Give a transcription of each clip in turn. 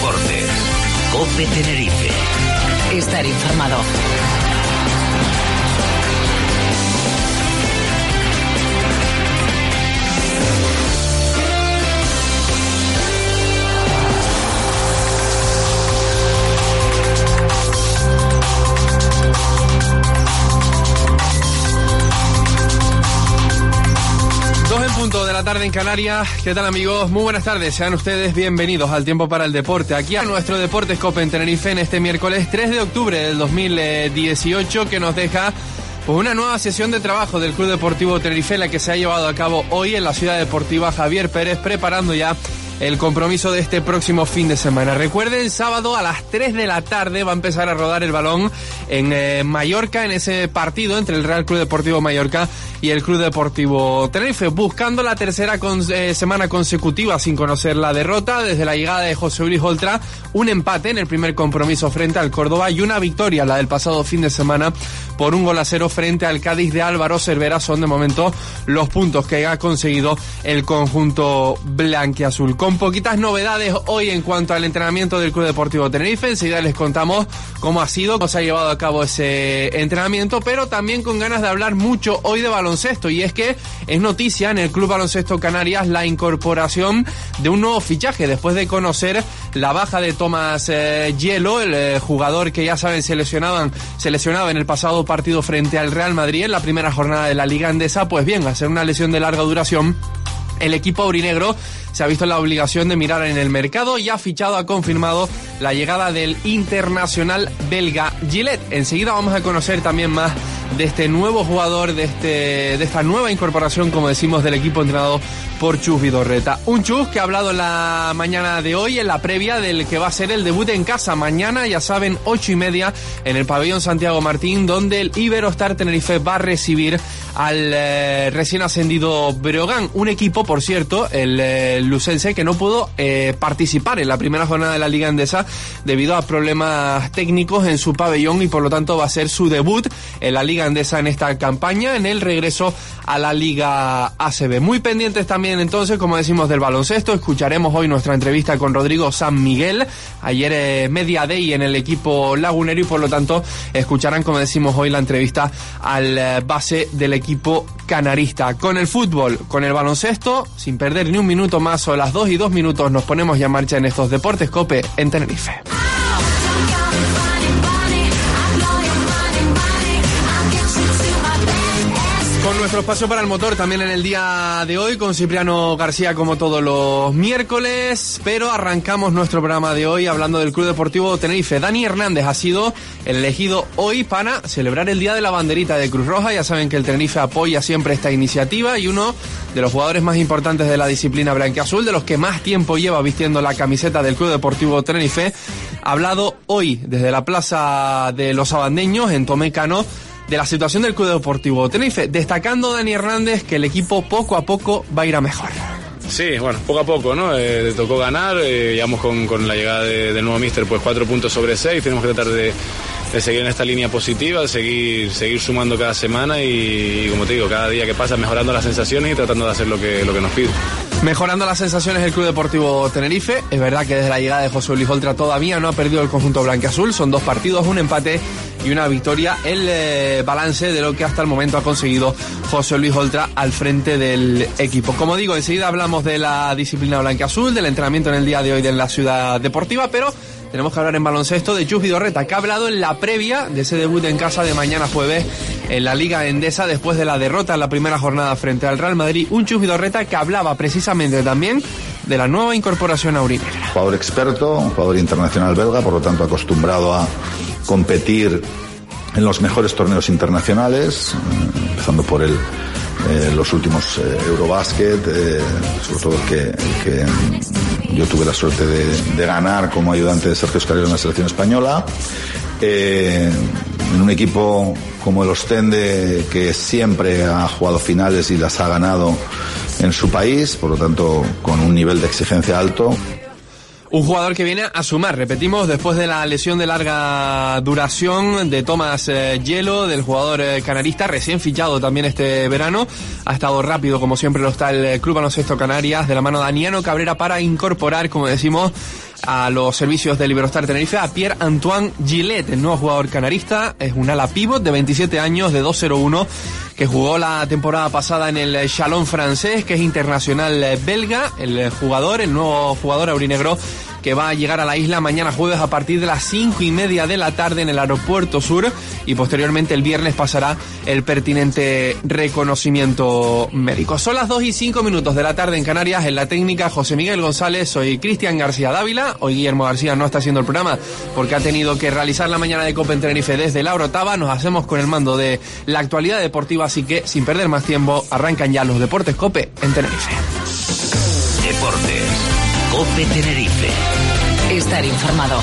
deportes. COPE Tenerife. Estar informado. De la tarde en Canarias. ¿Qué tal, amigos? Muy buenas tardes, sean ustedes bienvenidos al Tiempo para el Deporte, aquí a nuestro Deportes COPE en Tenerife en este miércoles 3 de octubre del 2018, que nos deja pues una nueva sesión de trabajo del Club Deportivo Tenerife, la que se ha llevado a cabo hoy en la Ciudad Deportiva Javier Pérez, preparando ya el compromiso de este próximo fin de semana. Recuerden, sábado a las 3 de la tarde va a empezar a rodar el balón en Mallorca, en ese partido entre el Real Club Deportivo Mallorca y el Club Deportivo Tenerife, buscando la tercera semana consecutiva sin conocer la derrota desde la llegada de José Luis Oltra, un empate en el primer compromiso frente al Córdoba y una victoria, la del pasado fin de semana, por 1-0 frente al Cádiz de Álvaro Cervera. Son de momento los puntos que ha conseguido el conjunto blanquiazul. Con poquitas novedades hoy en cuanto al entrenamiento del Club Deportivo Tenerife. Enseguida les contamos cómo ha sido, cómo se ha llevado a cabo ese entrenamiento, pero también con ganas de hablar mucho hoy de baloncesto, y es que es noticia en el Club Baloncesto Canarias la incorporación de un nuevo fichaje después de conocer la baja de Tomás Hielo, el jugador que ya saben se lesionaba en el pasado partido frente al Real Madrid en la primera jornada de la Liga Endesa. Pues bien, al ser una lesión de larga duración, el equipo aurinegro se ha visto en la obligación de mirar en el mercado y ha confirmado la llegada del internacional belga Gillette. Enseguida vamos a conocer también más de este nuevo jugador, de esta nueva incorporación, como decimos, del equipo entrenado por Chus Vidorreta. Un Chus que ha hablado en la mañana de hoy, en la previa del que va a ser el debut en casa mañana, ya saben, 8:30 en el pabellón Santiago Martín, donde el Iberostar Tenerife va a recibir al recién ascendido Breogán, un equipo, por cierto, el lucense, que no pudo participar en la primera jornada de la Liga Endesa debido a problemas técnicos en su pabellón, y por lo tanto va a ser su debut en la Liga Endesa en esta campaña, en el regreso a la Liga ACB. Muy pendientes también entonces, como decimos, del baloncesto. Escucharemos hoy nuestra entrevista con Rodrigo San Miguel, ayer media day en el equipo lagunero, y por lo tanto escucharán, como decimos hoy, la entrevista al base del equipo canarista. Con el fútbol, con el baloncesto, sin perder ni un minuto más, o las 2:02 nos ponemos ya en marcha en estos Deportes COPE en Tenerife. Con nuestro espacio para el motor también en el día de hoy, con Cipriano García como todos los miércoles, pero arrancamos nuestro programa de hoy hablando del Club Deportivo Tenerife. Dani Hernández ha sido el elegido hoy para celebrar el Día de la Banderita de Cruz Roja. Ya saben que el Tenerife apoya siempre esta iniciativa, y uno de los jugadores más importantes de la disciplina blanquiazul, de los que más tiempo lleva vistiendo la camiseta del Club Deportivo Tenerife, ha hablado hoy desde la Plaza de los Abandeños en Tomé Cano de la situación del Club Deportivo Tenerife, destacando Dani Hernández que el equipo poco a poco va a ir a mejor. Sí, bueno, poco a poco, ¿no? Tocó ganar, llevamos con la llegada del nuevo míster, pues 4 puntos sobre 6, tenemos que tratar de seguir en esta línea positiva, de seguir sumando cada semana y, como te digo, cada día que pasa mejorando las sensaciones y tratando de hacer lo que nos pide. Mejorando las sensaciones del Club Deportivo Tenerife. Es verdad que desde la llegada de José Luis Oltra todavía no ha perdido el conjunto blanquiazul. Son 2 partidos, un empate y una victoria. El balance de lo que hasta el momento ha conseguido José Luis Oltra al frente del equipo. Como digo, enseguida hablamos de la disciplina blanquiazul, del entrenamiento en el día de hoy de la Ciudad Deportiva, pero tenemos que hablar en baloncesto de Chus Vidorreta, que ha hablado en la previa de ese debut en casa de mañana jueves en la Liga Endesa después de la derrota en la primera jornada frente al Real Madrid. Un Chus Vidorreta que hablaba precisamente también de la nueva incorporación aurinegra. Jugador experto, un jugador internacional belga, por lo tanto acostumbrado a competir en los mejores torneos internacionales, empezando por los últimos Eurobasket, sobre todo el que yo tuve la suerte de ganar como ayudante de Sergio Escalero en la selección española, en un equipo como el Ostende, que siempre ha jugado finales y las ha ganado en su país, por lo tanto con un nivel de exigencia alto. Un jugador que viene a sumar, repetimos, después de la lesión de larga duración de Tomás Hielo, del jugador canarista, recién fichado también este verano. Ha estado rápido, como siempre lo está el Club Baloncesto Canarias, de la mano de Aniano Cabrera, para incorporar, como decimos, a los servicios del Iberostar Tenerife a Pierre-Antoine Gillet, el nuevo jugador canarista. Es un ala pívot de 27 años, de 2'01", que jugó la temporada pasada en el Chalon francés, que es internacional belga. El nuevo jugador aurinegro, que va a llegar a la isla mañana jueves a partir de las 5:30 de la tarde en el aeropuerto sur, y posteriormente el viernes pasará el pertinente reconocimiento médico. Son las 2:05 de la tarde en Canarias. En la técnica, José Miguel González, soy Cristian García Dávila. Hoy Guillermo García no está haciendo el programa porque ha tenido que realizar la mañana de Copa en Tenerife desde la Orotava. Nos hacemos con el mando de la actualidad deportiva, así que sin perder más tiempo, arrancan ya los Deportes COPE en Tenerife. Deportes COPE Tenerife. Estar informado.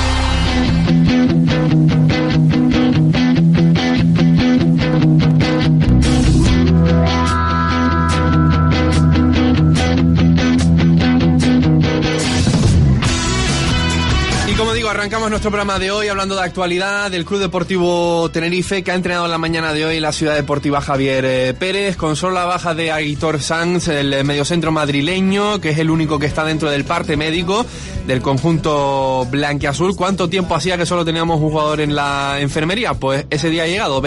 Y como digo, arrancamos nuestro programa de hoy hablando de actualidad del Club Deportivo Tenerife, que ha entrenado en la mañana de hoy la Ciudad Deportiva Javier Pérez, con solo la baja de Aitor Sanz, el mediocentro madrileño, que es el único que está dentro del parte médico del conjunto blanquiazul. ¿Cuánto tiempo hacía que solo teníamos un jugador en la enfermería? Pues ese día ha llegado,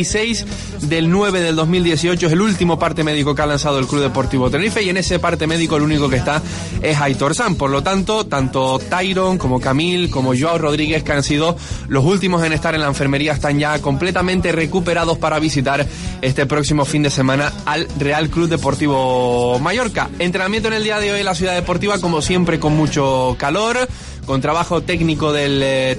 26/9/2018, es el último parte médico que ha lanzado el Club Deportivo Tenerife, y en ese parte médico el único que está es Aitor Sanz. Por lo tanto, tanto Tyron como Camil, como Joao Rodríguez, que han sido los últimos en estar en la enfermería, están ya completamente recuperados para visitar este próximo fin de semana al Real Club Deportivo Mallorca. Entrenamiento en el día de hoy en la Ciudad Deportiva, como siempre, con mucho calor, con trabajo táctico del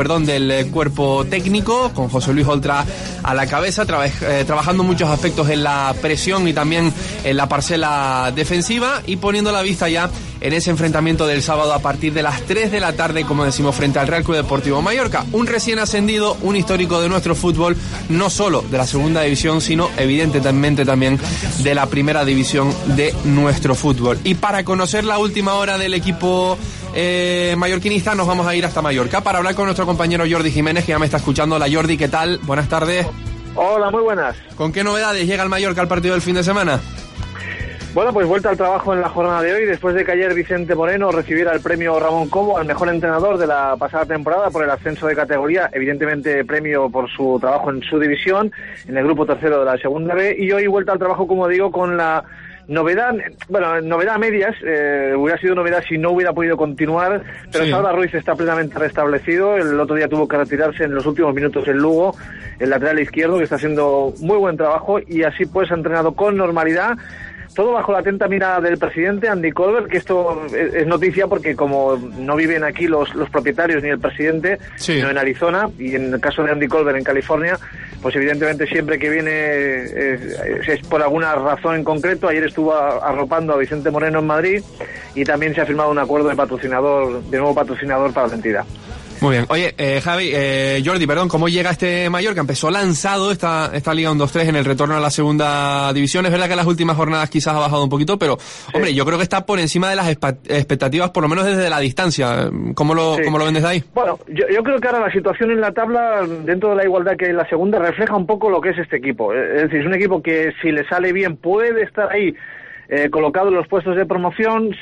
cuerpo técnico, con José Luis Oltra a la cabeza, trabajando muchos aspectos en la presión y también en la parcela defensiva, y poniendo la vista ya en ese enfrentamiento del sábado a partir de las 3 de la tarde, como decimos, frente al Real Club Deportivo Mallorca. Un recién ascendido, un histórico de nuestro fútbol, no solo de la segunda división, sino evidentemente también de la primera división de nuestro fútbol. Y para conocer la última hora del equipo mallorquinista, nos vamos a ir hasta Mallorca para hablar con nuestro compañero Jordi Jiménez, que ya me está escuchando. Hola Jordi, ¿qué tal? Buenas tardes. Hola, muy buenas. ¿Con qué novedades llega el Mallorca al partido del fin de semana? Bueno, pues vuelta al trabajo en la jornada de hoy, después de que ayer Vicente Moreno recibiera el premio Ramón Cobo al mejor entrenador de la pasada temporada por el ascenso de categoría, evidentemente premio por su trabajo en su división, en el grupo tercero de la segunda B, y hoy vuelta al trabajo, como digo, con la novedad a medias. Hubiera sido novedad si no hubiera podido continuar, pero sí. Salva Ruiz está plenamente restablecido. El otro día tuvo que retirarse en los últimos minutos en Lugo, el lateral izquierdo, que está haciendo muy buen trabajo, y así pues ha entrenado con normalidad. Todo bajo la atenta mirada del presidente, Andy Colbert, que esto es noticia porque como no viven aquí los propietarios ni el presidente, sino en Arizona, y en el caso de Andy Colbert en California, pues evidentemente siempre que viene es por alguna razón en concreto. Ayer estuvo arropando a Vicente Moreno en Madrid, y también se ha firmado un acuerdo de nuevo patrocinador para la entidad. Muy bien. Oye, Jordi, ¿cómo llega este Mallorca? Empezó lanzado esta Liga 1-2-3 en el retorno a la segunda división. Es verdad que en las últimas jornadas quizás ha bajado un poquito, pero, hombre, yo creo que está por encima de las expectativas, por lo menos desde la distancia. ¿Cómo lo ven desde ahí? Bueno, yo creo que ahora la situación en la tabla, dentro de la igualdad que hay en la segunda, refleja un poco lo que es este equipo. Es decir, es un equipo que, si le sale bien, puede estar ahí colocado en los puestos de promoción.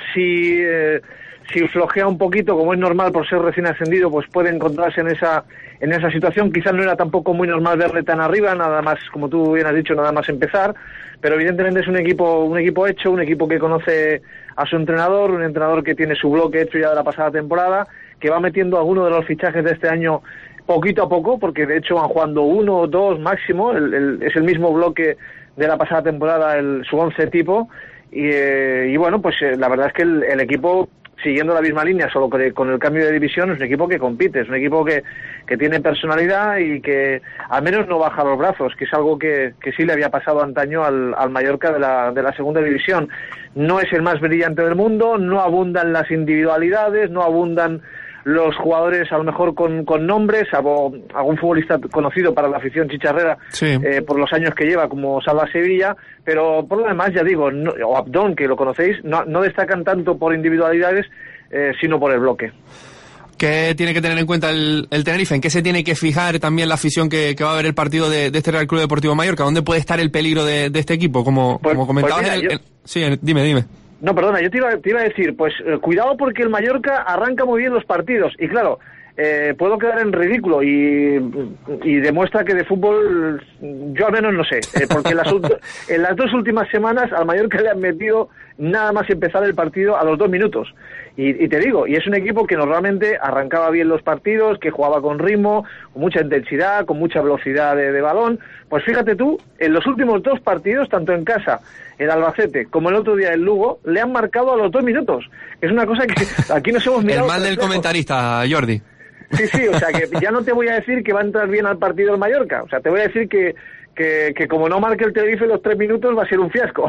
Si flojea un poquito, como es normal por ser recién ascendido, pues puede encontrarse en esa situación. Quizás no era tampoco muy normal verle tan arriba, nada más, como tú bien has dicho, nada más empezar, pero evidentemente es un equipo hecho, un equipo que conoce a su entrenador, un entrenador que tiene su bloque hecho ya de la pasada temporada, que va metiendo algunos de los fichajes de este año poquito a poco, porque de hecho van jugando 1 o 2 máximo, es el mismo bloque de la pasada temporada, su 11 tipo, y bueno, pues la verdad es que el equipo, siguiendo la misma línea, solo que con el cambio de división, es un equipo que compite, es un equipo que tiene personalidad y que al menos no baja los brazos, que es algo que sí le había pasado antaño al Mallorca de la segunda división. No es el más brillante del mundo, no abundan las individualidades, no abundan los jugadores a lo mejor con nombres, algún futbolista conocido para la afición chicharrera, por los años que lleva, como Salva Sevilla, pero por lo demás, ya digo, o Abdón, que lo conocéis, no destacan tanto por individualidades, sino por el bloque. ¿Qué tiene que tener en cuenta el Tenerife? ¿En qué se tiene que fijar también la afición que va a ver el partido de este Real Club Deportivo Mallorca? ¿Dónde puede estar el peligro de este equipo? Como comentabas, pues mira, sí, dime. No, perdona, yo te iba a decir, pues cuidado porque el Mallorca arranca muy bien los partidos. Y claro, puedo quedar en ridículo y demuestra que de fútbol yo al menos no sé. Porque en las 2 últimas semanas al Mallorca le han metido nada más empezar el partido a los 2 minutos. Y te digo, y es un equipo que normalmente arrancaba bien los partidos, que jugaba con ritmo, con mucha intensidad, con mucha velocidad de balón. Pues fíjate tú, en los últimos 2 partidos, tanto en casa, el Albacete, como el otro día el Lugo, le han marcado a los 2 minutos. Es una cosa que aquí nos hemos mirado. El mal del comentarista, Jordi. Sí, o sea que ya no te voy a decir que va a entrar bien al partido el Mallorca. O sea, te voy a decir que como no marque el Tenerife los 3 minutos va a ser un fiasco.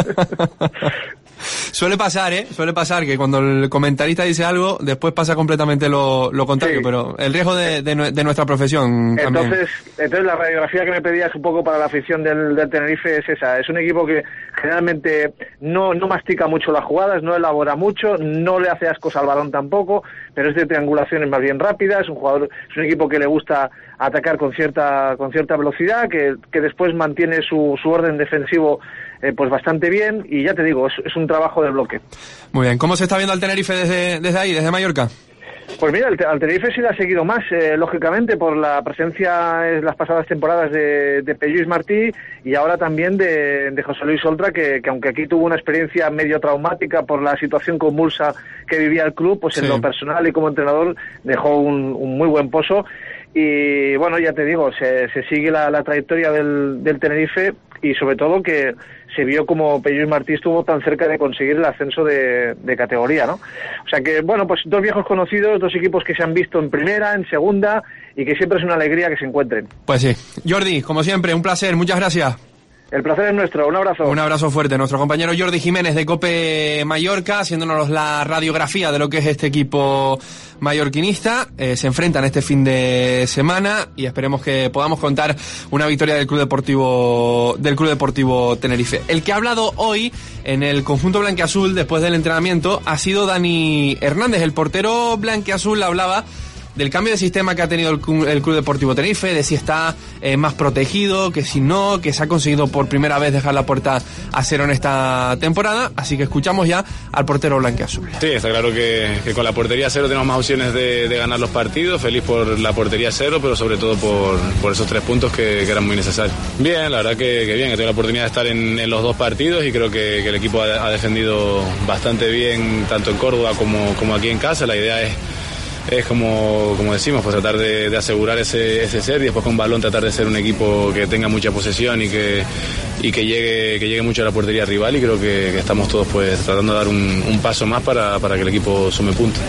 Suele pasar que cuando el comentarista dice algo, después pasa completamente lo contrario, sí. Pero el riesgo de nuestra profesión también. Entonces la radiografía que me pedías un poco para la afición del Tenerife es esa. Es un equipo que generalmente no mastica mucho las jugadas, no elabora mucho, no le hace ascos al balón tampoco, pero es de triangulaciones más bien rápidas. Es un equipo que le gusta atacar con cierta velocidad, que después mantiene su orden defensivo pues bastante bien, y ya te digo, es un trabajo de bloque. Muy bien, ¿cómo se está viendo al Tenerife desde ahí, desde Mallorca? Pues mira, al Tenerife sí le ha seguido más, lógicamente, por la presencia en las pasadas temporadas de Pelluís Martí y ahora también de José Luis Oltra, que aunque aquí tuvo una experiencia medio traumática por la situación convulsa que vivía el club, pues sí. En lo personal y como entrenador dejó un muy buen pozo. Y bueno, ya te digo, se sigue la trayectoria del Tenerife, y sobre todo que se vio como Pelluís Martí estuvo tan cerca de conseguir el ascenso de categoría, ¿no? O sea que, bueno, pues 2 viejos conocidos, 2 equipos que se han visto en primera, en segunda, y que siempre es una alegría que se encuentren. Pues sí. Jordi, como siempre, un placer, muchas gracias. El placer es nuestro, un abrazo. Un abrazo fuerte. Nuestro compañero Jordi Jiménez de COPE Mallorca, haciéndonos la radiografía de lo que es este equipo mallorquinista. Se enfrentan este fin de semana y esperemos que podamos contar una victoria del Club Deportivo Tenerife. El que ha hablado hoy en el conjunto blanquiazul después del entrenamiento ha sido Dani Hernández. El portero blanquiazul hablaba del cambio de sistema que ha tenido el Club Deportivo Tenerife, de si está más protegido, que si no, que se ha conseguido por primera vez dejar la puerta a cero en esta temporada. Así que escuchamos ya al portero blanquiazul. Sí, está claro que con la portería cero tenemos más opciones de ganar los partidos. Feliz por la portería cero, pero sobre todo por esos 3 puntos que eran muy necesarios. Bien, la verdad que bien, he tenido la oportunidad de estar en los 2 partidos y creo que el equipo ha defendido bastante bien, tanto en Córdoba como aquí en casa. La idea es como decimos, pues tratar de asegurar ese ser y después con balón tratar de ser un equipo que tenga mucha posesión y que llegue mucho a la portería rival, y creo que estamos todos pues tratando de dar un paso más para que el equipo sume puntos.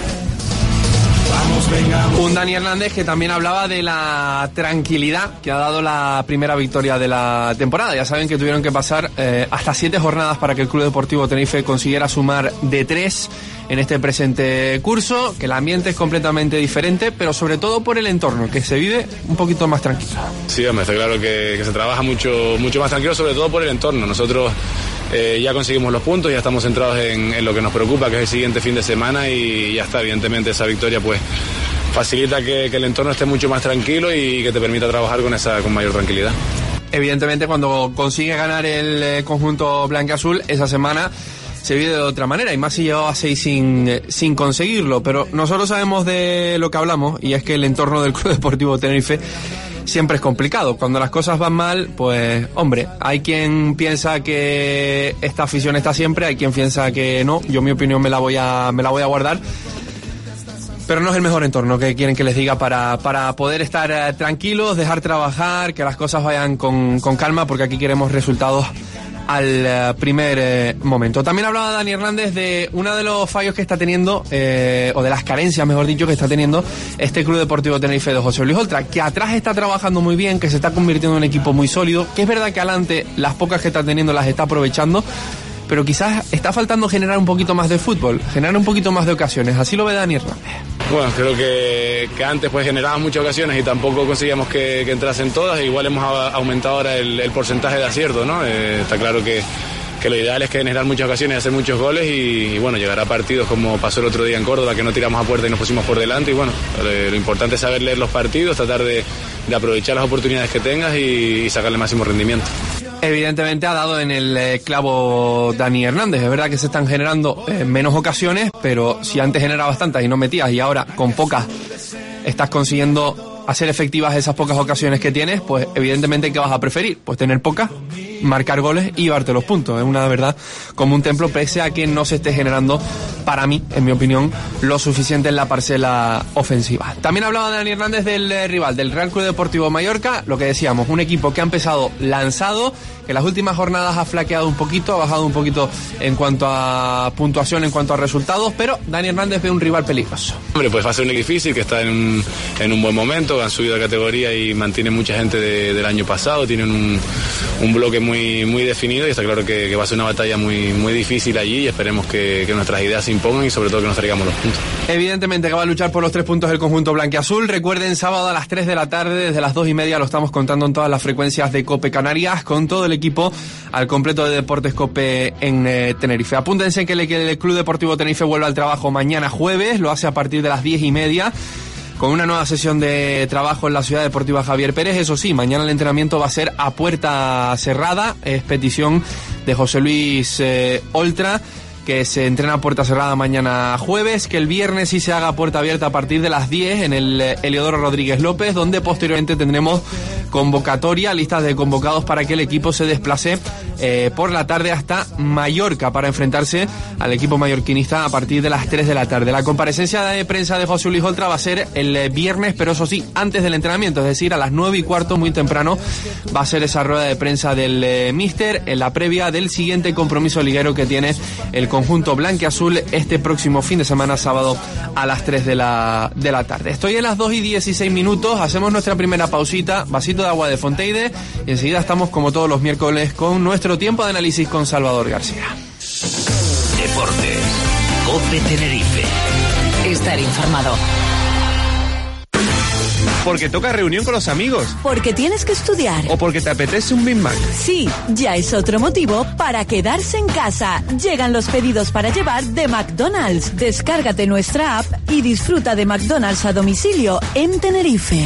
Un Dani Hernández que también hablaba de la tranquilidad que ha dado la primera victoria de la temporada. Ya saben que tuvieron que pasar hasta 7 jornadas para que el Club Deportivo Tenerife consiguiera sumar de 3 en este presente curso, que el ambiente es completamente diferente, pero sobre todo por el entorno, que se vive un poquito más tranquilo. Sí, hombre, está claro que se trabaja mucho más tranquilo, sobre todo por el entorno. Nosotros ya conseguimos los puntos, ya estamos centrados en lo que nos preocupa, que es el siguiente fin de semana, y ya está. Evidentemente esa victoria pues facilita que el entorno esté mucho más tranquilo y que te permita trabajar con mayor tranquilidad. Evidentemente cuando consigue ganar el conjunto blanquiazul esa semana se vive de otra manera, y más si llevaba 6 sin conseguirlo, pero nosotros sabemos de lo que hablamos, y es que el entorno del Club Deportivo Tenerife siempre es complicado. Cuando las cosas van mal, pues hombre, hay quien piensa que esta afición está siempre, hay quien piensa que no. Yo mi opinión me la voy a guardar, pero no es el mejor entorno que quieren que les diga para poder estar tranquilos, dejar trabajar, que las cosas vayan con calma, porque aquí queremos resultados al primer momento. También hablaba Dani Hernández de uno de los fallos que está teniendo, o de las carencias, mejor dicho, que está teniendo este Club Deportivo Tenerife de José Luis Oltra, que atrás está trabajando muy bien, que se está convirtiendo en un equipo muy sólido, que es verdad que adelante las pocas que está teniendo las está aprovechando, pero quizás está faltando generar un poquito más de fútbol, generar un poquito más de ocasiones. Así lo ve Dani Hernández. Bueno, creo que antes pues generábamos muchas ocasiones y tampoco conseguíamos que entrasen todas. Igual hemos aumentado ahora el porcentaje de acierto, ¿no? Está claro que lo ideal es que generar muchas ocasiones y hacer muchos goles, y bueno, llegar a partidos como pasó el otro día en Córdoba, que no tiramos a puerta y nos pusimos por delante. Y bueno, lo importante es saber leer los partidos, tratar de aprovechar las oportunidades que tengas y sacarle máximo rendimiento. Evidentemente ha dado en el clavo Dani Hernández. Es verdad que se están generando menos ocasiones, pero si antes generabas tantas y no metías y ahora con pocas estás consiguiendo hacer efectivas esas pocas ocasiones que tienes, pues evidentemente ¿qué vas a preferir? Pues tener pocas, marcar goles y llevarte los puntos. Es una verdad como un templo, pese a que no se esté generando, para mí, en mi opinión, lo suficiente en la parcela ofensiva. También hablaba Dani Hernández del rival, del Real Club Deportivo Mallorca, lo que decíamos, un equipo que ha empezado lanzado, que en las últimas jornadas ha flaqueado un poquito, ha bajado un poquito en cuanto a puntuación, en cuanto a resultados, pero Dani Hernández ve un rival peligroso. Hombre, pues va a ser un difícil, que está en un buen momento, han subido de categoría y mantienen mucha gente del año pasado, tienen un bloque muy definido y está claro que va a ser una batalla muy difícil allí y esperemos que nuestras ideas se impongan y sobre todo que nos traigamos los puntos. Evidentemente que va a luchar por los 3 puntos el conjunto blanquiazul. Recuerden, sábado a las 3 de la tarde, desde las 2:30 lo estamos contando en todas las frecuencias de COPE Canarias, con todo el equipo al completo de Deportes COPE en Tenerife. Apúntense que el Club Deportivo Tenerife vuelve al trabajo mañana jueves, lo hace a partir de las 10:30. Con una nueva sesión de trabajo en la Ciudad Deportiva Javier Pérez. Eso sí, mañana el entrenamiento va a ser a puerta cerrada. Es petición de José Luis Oltra, que se entrena a puerta cerrada mañana jueves, que el viernes sí se haga a puerta abierta a partir de las 10 en el Heliodoro Rodríguez López, donde posteriormente tendremos convocatoria, listas de convocados para que el equipo se desplace por la tarde hasta Mallorca para enfrentarse al equipo mallorquinista a partir de las 3 de la tarde. La comparecencia de prensa de José Luis Oltra va a ser el viernes, pero eso sí, antes del entrenamiento, es decir, a las 9:15, muy temprano, va a ser esa rueda de prensa del míster en la previa del siguiente compromiso liguero que tiene el conjunto blanquiazul este próximo fin de semana, sábado a las 3 de la tarde. Estoy en las 2:16, hacemos nuestra primera pausita, vasito de agua de Fonteide y enseguida estamos como todos los miércoles con nuestro tiempo de análisis con Salvador García. Deportes, COPE Tenerife. Estar informado. Porque toca reunión con los amigos. Porque tienes que estudiar. O porque te apetece un Big Mac. Sí, ya es otro motivo para quedarse en casa. Llegan los pedidos para llevar de McDonald's. Descárgate nuestra app y disfruta de McDonald's a domicilio en Tenerife.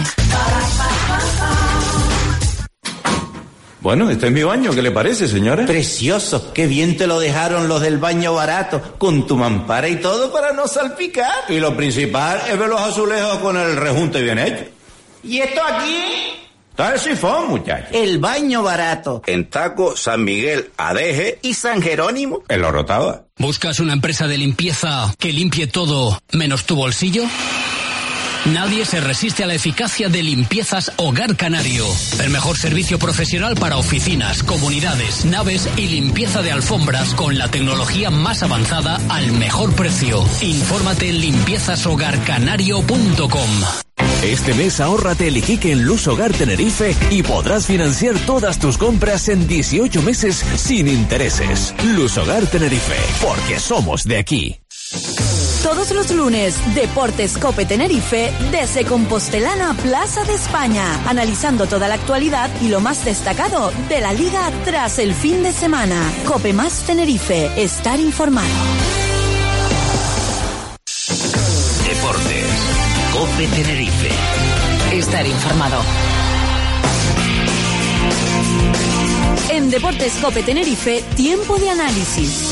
Bueno, este es mi baño, ¿qué le parece, señora? Precioso, qué bien te lo dejaron los del baño barato, con tu mampara y todo para no salpicar. Y lo principal es ver los azulejos con el rejunte bien hecho. ¿Y esto aquí? Está el sifón, muchacho. El baño barato. En Taco, San Miguel, Adeje ¿Y San Jerónimo? en Lo Rotaba. ¿Buscas una empresa de limpieza que limpie todo menos tu bolsillo? Nadie se resiste a la eficacia de Limpiezas Hogar Canario. El mejor servicio profesional para oficinas, comunidades, naves y limpieza de alfombras con la tecnología más avanzada al mejor precio. Infórmate en limpiezashogarcanario.com. Este mes ahórrate el Iquique en Luz Hogar Tenerife y podrás financiar todas tus compras en 18 meses sin intereses. Luz Hogar Tenerife, porque somos de aquí. Todos los lunes, Deportes COPE Tenerife, desde Compostelana a Plaza de España, analizando toda la actualidad y lo más destacado de la liga tras el fin de semana. COPE más Tenerife, estar informado. Deportes, COPE Tenerife. Estar informado. En Deportes COPE Tenerife, tiempo de análisis.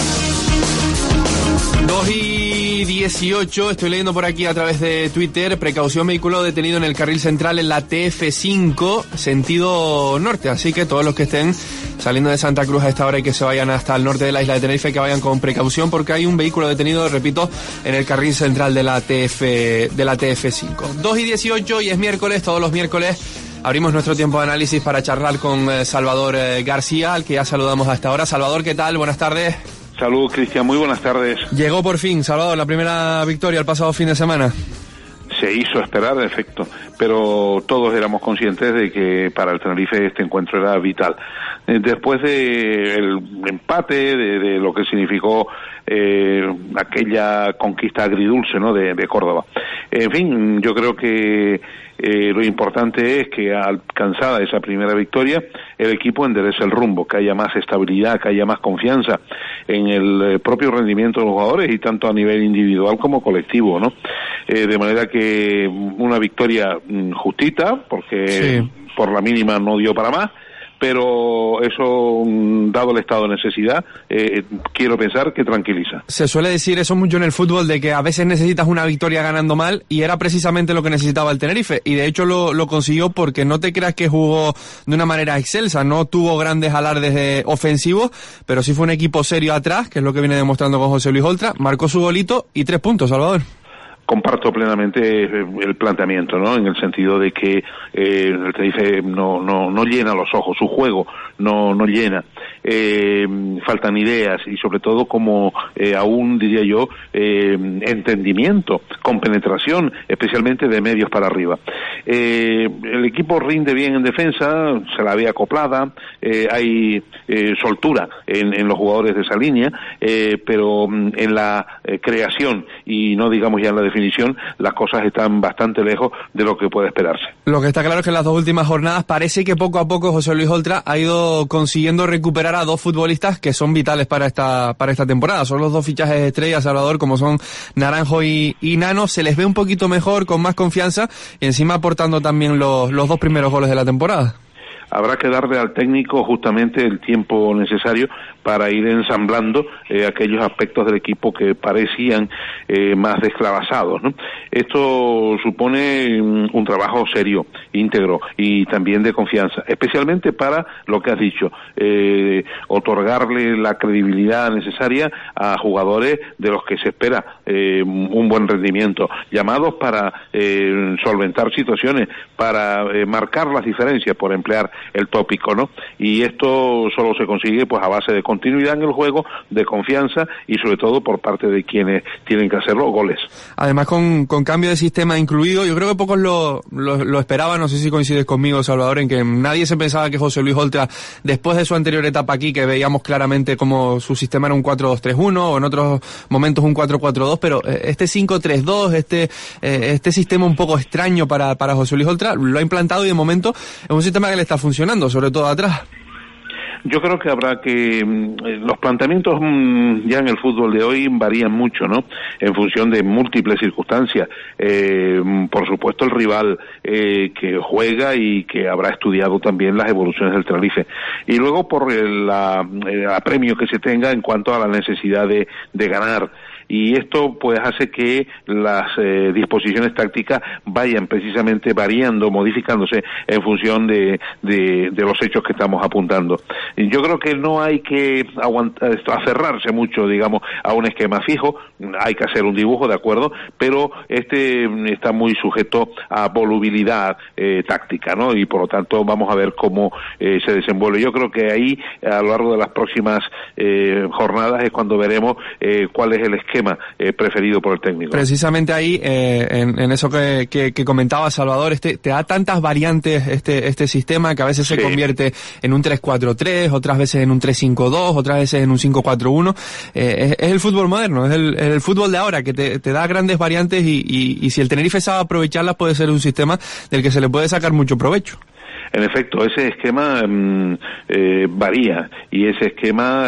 2:18, estoy leyendo por aquí a través de Twitter, precaución, vehículo detenido en el carril central en la TF5, sentido norte, así que todos los que estén saliendo de Santa Cruz a esta hora y que se vayan hasta el norte de la isla de Tenerife, que vayan con precaución porque hay un vehículo detenido, repito, en el carril central de la TF5. 2:18 y es miércoles, todos los miércoles abrimos nuestro tiempo de análisis para charlar con Salvador García, al que ya saludamos a esta hora. Salvador, ¿qué tal? Buenas tardes. Salud, Cristian, muy buenas tardes. Llegó por fin, Salvador, la primera victoria el pasado fin de semana. Se hizo esperar, de efecto, pero todos éramos conscientes de que para el Tenerife este encuentro era vital. Después del empate, de lo que significó aquella conquista agridulce, ¿no?, de Córdoba. En fin, yo creo que lo importante es que alcanzada esa primera victoria, el equipo enderece el rumbo, que haya más estabilidad, que haya más confianza en el propio rendimiento de los jugadores y tanto a nivel individual como colectivo, ¿no? De manera que una victoria justita, porque sí, por la mínima no dio para más, pero eso, dado el estado de necesidad, quiero pensar que tranquiliza. Se suele decir eso mucho en el fútbol, de que a veces necesitas una victoria ganando mal, y era precisamente lo que necesitaba el Tenerife, y de hecho lo consiguió, porque no te creas que jugó de una manera excelsa, no tuvo grandes alardes ofensivos, pero sí fue un equipo serio atrás, que es lo que viene demostrando con José Luis Oltra, marcó su golito y 3 puntos, Salvador. Comparto plenamente el planteamiento, ¿no? En el sentido de que el Tenerife no llena los ojos, su juego no llena. Faltan ideas y sobre todo, como aún diría yo, entendimiento, compenetración, especialmente de medios para arriba. El equipo rinde bien en defensa, se la ve acoplada, hay soltura en los jugadores de esa línea, pero en la creación, y no digamos ya en la definición, las cosas están bastante lejos de lo que puede esperarse. Lo que está claro es que en las 2 últimas jornadas parece que poco a poco José Luis Oltra ha ido consiguiendo recuperar a 2 futbolistas que son vitales para esta temporada. Son los 2 fichajes estrellas, Salvador, como son Naranjo y Nano. Se les ve un poquito mejor, con más confianza, y encima aportando también los 2 primeros goles de la temporada. Habrá que darle al técnico justamente el tiempo necesario para ir ensamblando aquellos aspectos del equipo que parecían más desclavazados, ¿no? Esto supone un trabajo serio, íntegro y también de confianza, especialmente para lo que has dicho, otorgarle la credibilidad necesaria a jugadores de los que se espera un buen rendimiento, llamados para solventar situaciones, para marcar las diferencias, por emplear el tópico, ¿no? Y esto solo se consigue pues a base de continuidad en el juego, de confianza y sobre todo por parte de quienes tienen que hacer los goles. Además con cambio de sistema incluido, yo creo que pocos lo esperaban, no sé si coincides conmigo, Salvador, en que nadie se pensaba que José Luis Oltra, después de su anterior etapa aquí, que veíamos claramente como su sistema era un 4-2-3-1 o en otros momentos un 4-4-2, pero este 5-3-2, este sistema un poco extraño para José Luis Oltra, lo ha implantado y de momento es un sistema que le está funcionando, sobre todo atrás. Yo creo que habrá que los planteamientos ya en el fútbol de hoy varían mucho, ¿no? En función de múltiples circunstancias. Por supuesto el rival que juega y que habrá estudiado también las evoluciones del Tenerife. Y luego por el apremio que se tenga en cuanto a la necesidad de ganar. Y esto pues hace que las disposiciones tácticas vayan precisamente variando, modificándose en función de los hechos que estamos apuntando. Y yo creo que no hay que aferrarse mucho, digamos, a un esquema fijo, hay que hacer un dibujo, de acuerdo, pero está muy sujeto a volubilidad táctica, ¿no? Y por lo tanto vamos a ver cómo se desenvuelve. Yo creo que ahí, a lo largo de las próximas jornadas, es cuando veremos cuál es el esquema preferido por el técnico. Precisamente ahí, en eso que comentaba Salvador, te da tantas variantes este sistema que a veces se convierte en un 3-4-3, otras veces en un 3-5-2, otras veces en un 5-4-1. Es el fútbol moderno, es el fútbol de ahora, que te da grandes variantes y si el Tenerife sabe aprovecharlas, puede ser un sistema del que se le puede sacar mucho provecho. En efecto, ese esquema varía, y ese esquema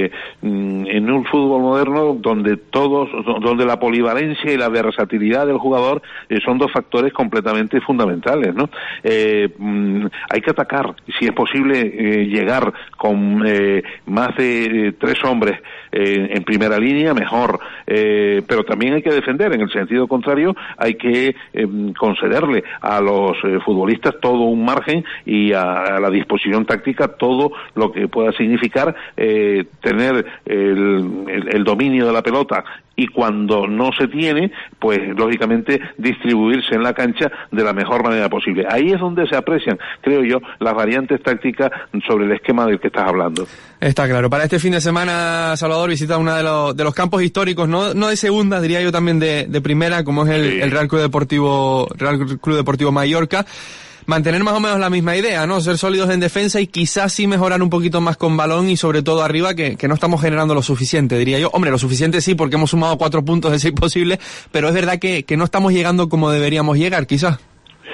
en un fútbol moderno donde la polivalencia y la versatilidad del jugador son 2 factores completamente fundamentales, ¿no? Hay que atacar, si es posible llegar con más de 3 hombres en primera línea, mejor, pero también hay que defender. En el sentido contrario, hay que concederle a los futbolistas todo un margen y a la disposición táctica todo lo que pueda significar tener el dominio de la pelota, y cuando no se tiene, pues lógicamente distribuirse en la cancha de la mejor manera posible. Ahí es donde se aprecian, creo yo, las variantes tácticas sobre el esquema del que estás hablando. Está claro. Para este fin de semana, Salvador visita uno de los campos históricos, no de segunda, diría yo también de primera, como es el Real Club Deportivo Mallorca. Mantener más o menos la misma idea, ¿no? Ser sólidos en defensa y quizás sí mejorar un poquito más con balón y sobre todo arriba, que no estamos generando lo suficiente, diría yo. Hombre, lo suficiente sí, porque hemos sumado 4 puntos de 6 posibles, pero es verdad que no estamos llegando como deberíamos llegar, quizás.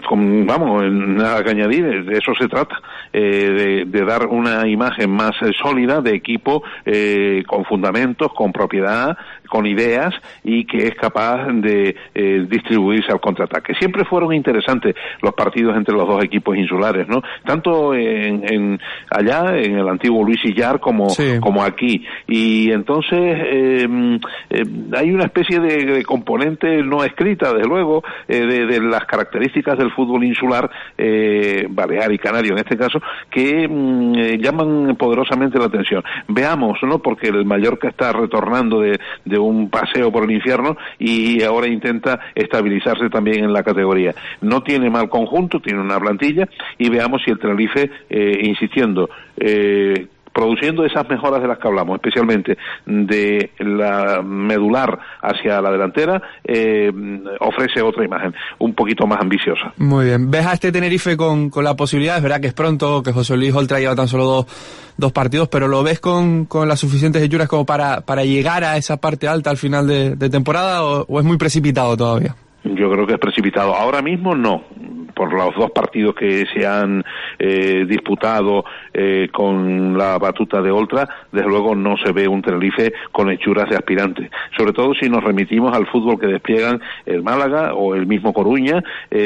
nada que añadir, de eso se trata, de dar una imagen más sólida de equipo con fundamentos, con propiedad, con ideas y que es capaz de distribuirse al contraataque. Siempre fueron interesantes los partidos entre los dos equipos insulares, ¿no? Tanto allá en el antiguo Luis Illar como aquí. Y entonces hay una especie de componente no escrita, desde luego, de las características del fútbol insular, balear y canario en este caso, que llaman poderosamente la atención. Veamos, ¿no? Porque el Mallorca está retornando de un paseo por el infierno y ahora intenta estabilizarse también en la categoría. No tiene mal conjunto, tiene una plantilla, y veamos si el Tenerife, insistiendo, produciendo esas mejoras de las que hablamos, especialmente de la medular hacia la delantera, ofrece otra imagen, un poquito más ambiciosa. Muy bien. ¿Ves a este Tenerife con la posibilidad? Es verdad que es pronto, que José Luis Oltra lleva tan solo dos partidos, pero ¿lo ves con las suficientes hechuras como para llegar a esa parte alta al final de temporada o es muy precipitado todavía? Yo creo que es precipitado. Ahora mismo no. Por los dos partidos que se han disputado con la batuta de Oltra, desde luego no se ve un Tenerife con hechuras de aspirantes. Sobre todo si nos remitimos al fútbol que despliegan el Málaga o el mismo Coruña,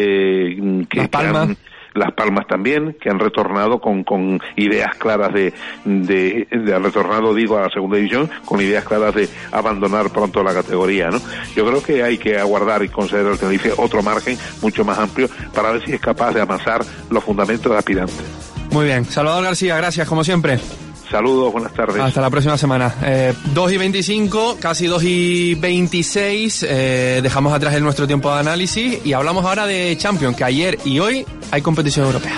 Las Palmas también, que han retornado con ideas claras han retornado, digo, a la segunda división, con ideas claras de abandonar pronto la categoría, ¿no? Yo creo que hay que aguardar y conceder al Tenerife otro margen mucho más amplio para ver si es capaz de amasar los fundamentos de aspirantes. Muy bien. Salvador García, gracias, como siempre. Saludos, buenas tardes. Hasta la próxima semana. 2:25, casi 2:26, dejamos atrás nuestro tiempo de análisis y hablamos ahora de Champions, que ayer y hoy hay competición europea.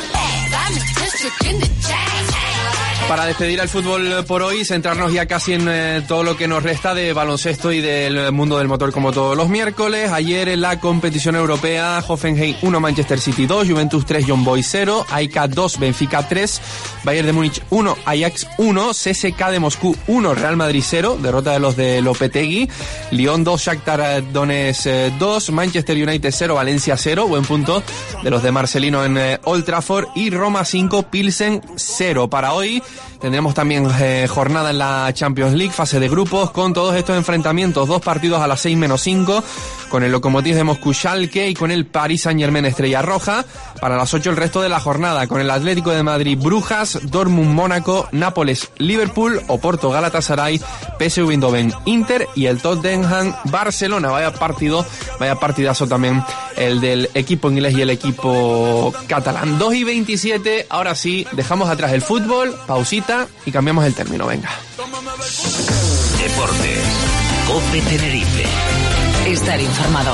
Para despedir al fútbol por hoy, centrarnos ya casi en todo lo que nos resta de baloncesto y del mundo del motor como todos los miércoles. Ayer en la competición europea, Hoffenheim 1, Manchester City 2, Juventus 3, Young Boys 0, AEK 2, Benfica 3, Bayern de Múnich 1, Ajax 1, CSKA de Moscú 1, Real Madrid 0, derrota de los de Lopetegui, Lyon 2, Shakhtar Donetsk 2, Manchester United 0, Valencia 0, buen punto de los de Marcelino en Old Trafford, y Roma 5, Pilsen 0. Para hoy tendremos también jornada en la Champions League, fase de grupos, con todos estos enfrentamientos, 2 partidos a las 6:05, con el Lokomotiv de Moscú Schalke y con el Paris Saint-Germain Estrella Roja. Para las 8 el resto de la jornada, con el Atlético de Madrid Brujas, Dortmund Mónaco, Nápoles Liverpool, Oporto Galatasaray, PSV Eindhoven Inter y el Tottenham Barcelona. Vaya partidazo también el del equipo inglés y el equipo catalán. 2:27, ahora sí, dejamos atrás el fútbol, pausita y cambiamos el término, venga. Deportes, COPE Tenerife. Estar informado.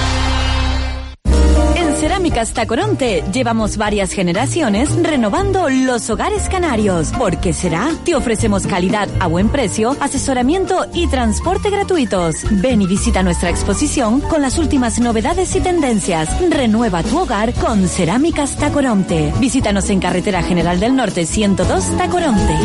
En Cerámicas Tacoronte llevamos varias generaciones renovando los hogares canarios. ¿Por qué será? Te ofrecemos calidad a buen precio, asesoramiento y transporte gratuitos. Ven y visita nuestra exposición con las últimas novedades y tendencias. Renueva tu hogar con Cerámicas Tacoronte. Visítanos en Carretera General del Norte 102 Tacoronte.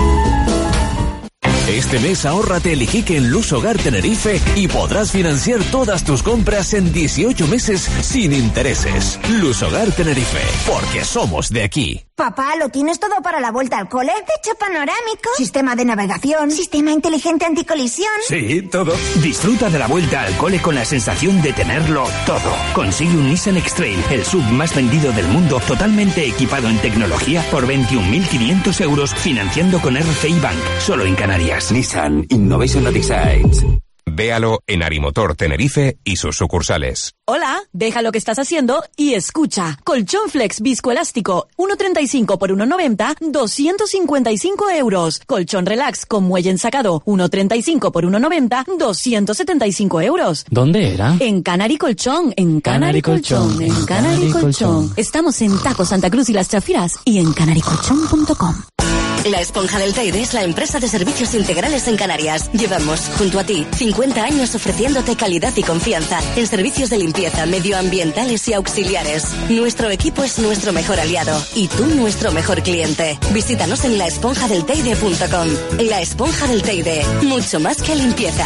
Este mes ahórrate el Iquique en Luz Hogar Tenerife y podrás financiar todas tus compras en 18 meses sin intereses. Luz Hogar Tenerife, porque somos de aquí. Papá, ¿lo tienes todo para la vuelta al cole? Techo panorámico, sistema de navegación, sistema inteligente anticolisión. Sí, todo. Disfruta de la vuelta al cole con la sensación de tenerlo todo. Consigue un Nissan X-Trail, el SUV más vendido del mundo, totalmente equipado en tecnología por 21.500 euros, financiando con RCI Bank, solo en Canarias. Nissan Innovation that excites. Véalo en Arimotor Tenerife y sus sucursales. Hola, deja lo que estás haciendo y escucha. Colchón Flex viscoelástico, 1,35 por 1,90, 255 euros. Colchón Relax con muelle ensacado, 1,35 por 1,90, 275 euros. ¿Dónde era? En Canary Colchón, en Canary Colchón, en Canary Colchón. Estamos en Taco Santa Cruz y Las Chafiras y en canarycolchón.com. La Esponja del Teide es la empresa de servicios integrales en Canarias. Llevamos, junto a ti, 50 años ofreciéndote calidad y confianza en servicios de limpieza, medioambientales y auxiliares. Nuestro equipo es nuestro mejor aliado y tú nuestro mejor cliente. Visítanos en laesponjadelteide.com. La Esponja del Teide, mucho más que limpieza.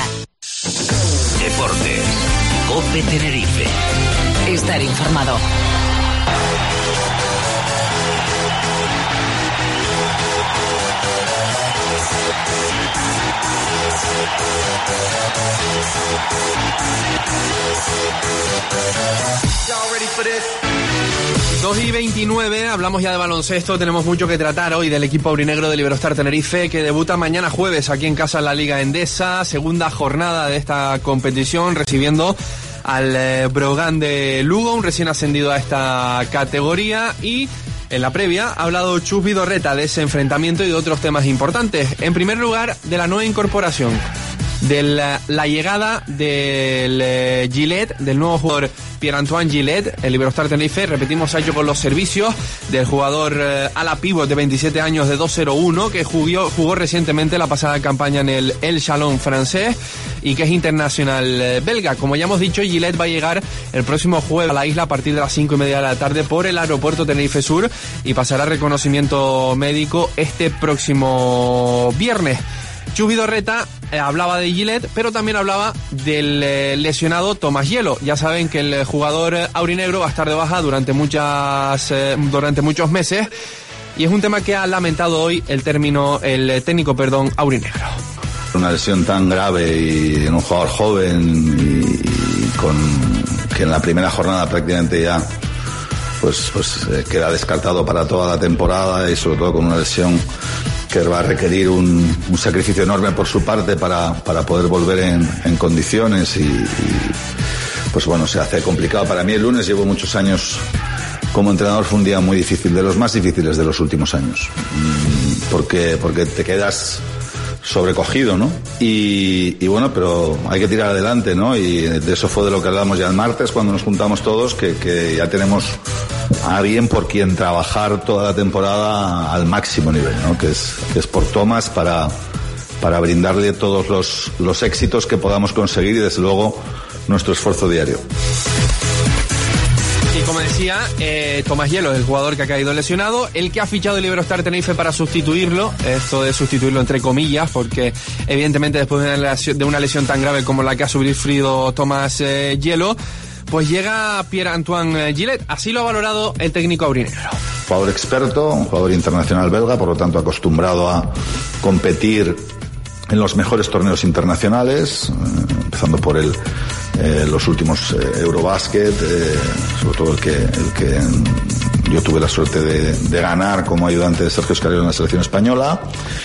Deportes, COPE Tenerife. Estar informado. y 29, hablamos ya de baloncesto, tenemos mucho que tratar hoy del equipo aurinegro del Iberostar Tenerife, que debuta mañana jueves aquí en casa en la Liga Endesa, segunda jornada de esta competición, recibiendo al Brogan de Lugo, un recién ascendido a esta categoría, y en la previa ha hablado Chus Vidorreta de ese enfrentamiento y de otros temas importantes. En primer lugar, de la nueva incorporación, de la llegada del Gillette, del nuevo jugador Pierre-Antoine Gillette. El Iberostar Tenerife, repetimos, ha hecho con los servicios del jugador ala pívot de 27 años de 2-0-1, que jugó recientemente la pasada campaña en el El Chalon francés y que es internacional belga. Como ya hemos dicho, Gillette va a llegar el próximo jueves a la isla a partir de las 5:30 de la tarde por el aeropuerto Tenerife Sur y pasará reconocimiento médico este próximo viernes. Chus Vidorreta hablaba de Gillette, pero también hablaba del lesionado Tomás Hielo. Ya saben que el jugador aurinegro va a estar de baja durante muchos meses, y es un tema que ha lamentado hoy el técnico aurinegro. Una lesión tan grave y en un jugador joven y que en la primera jornada prácticamente ya pues queda descartado para toda la temporada, y sobre todo con una lesión que va a requerir un sacrificio enorme por su parte para poder volver en condiciones y pues bueno, se hace complicado. Para mí el lunes, llevo muchos años como entrenador, fue un día muy difícil, de los más difíciles de los últimos años, porque te quedas sobrecogido, ¿no? Y bueno, pero hay que tirar adelante, ¿no? Y de eso fue de lo que hablamos ya el martes cuando nos juntamos todos, que ya tenemos a alguien por quien trabajar toda la temporada al máximo nivel, ¿no? Que es por Tomás, para brindarle todos los éxitos que podamos conseguir y desde luego nuestro esfuerzo diario. Y como decía, Tomás Hielo es el jugador que ha caído lesionado, el que ha fichado el Iberostar Tenerife para sustituirlo, esto de sustituirlo entre comillas, porque evidentemente después de una lesión tan grave como la que ha sufrido Tomás Hielo, pues llega Pierre-Antoine Gillette. Así lo ha valorado el técnico aurinegro. Jugador experto, un jugador internacional belga, por lo tanto acostumbrado a competir en los mejores torneos internacionales, empezando por los últimos Eurobasket, sobre todo el que yo tuve la suerte de ganar como ayudante de Sergio Escariolo en la selección española,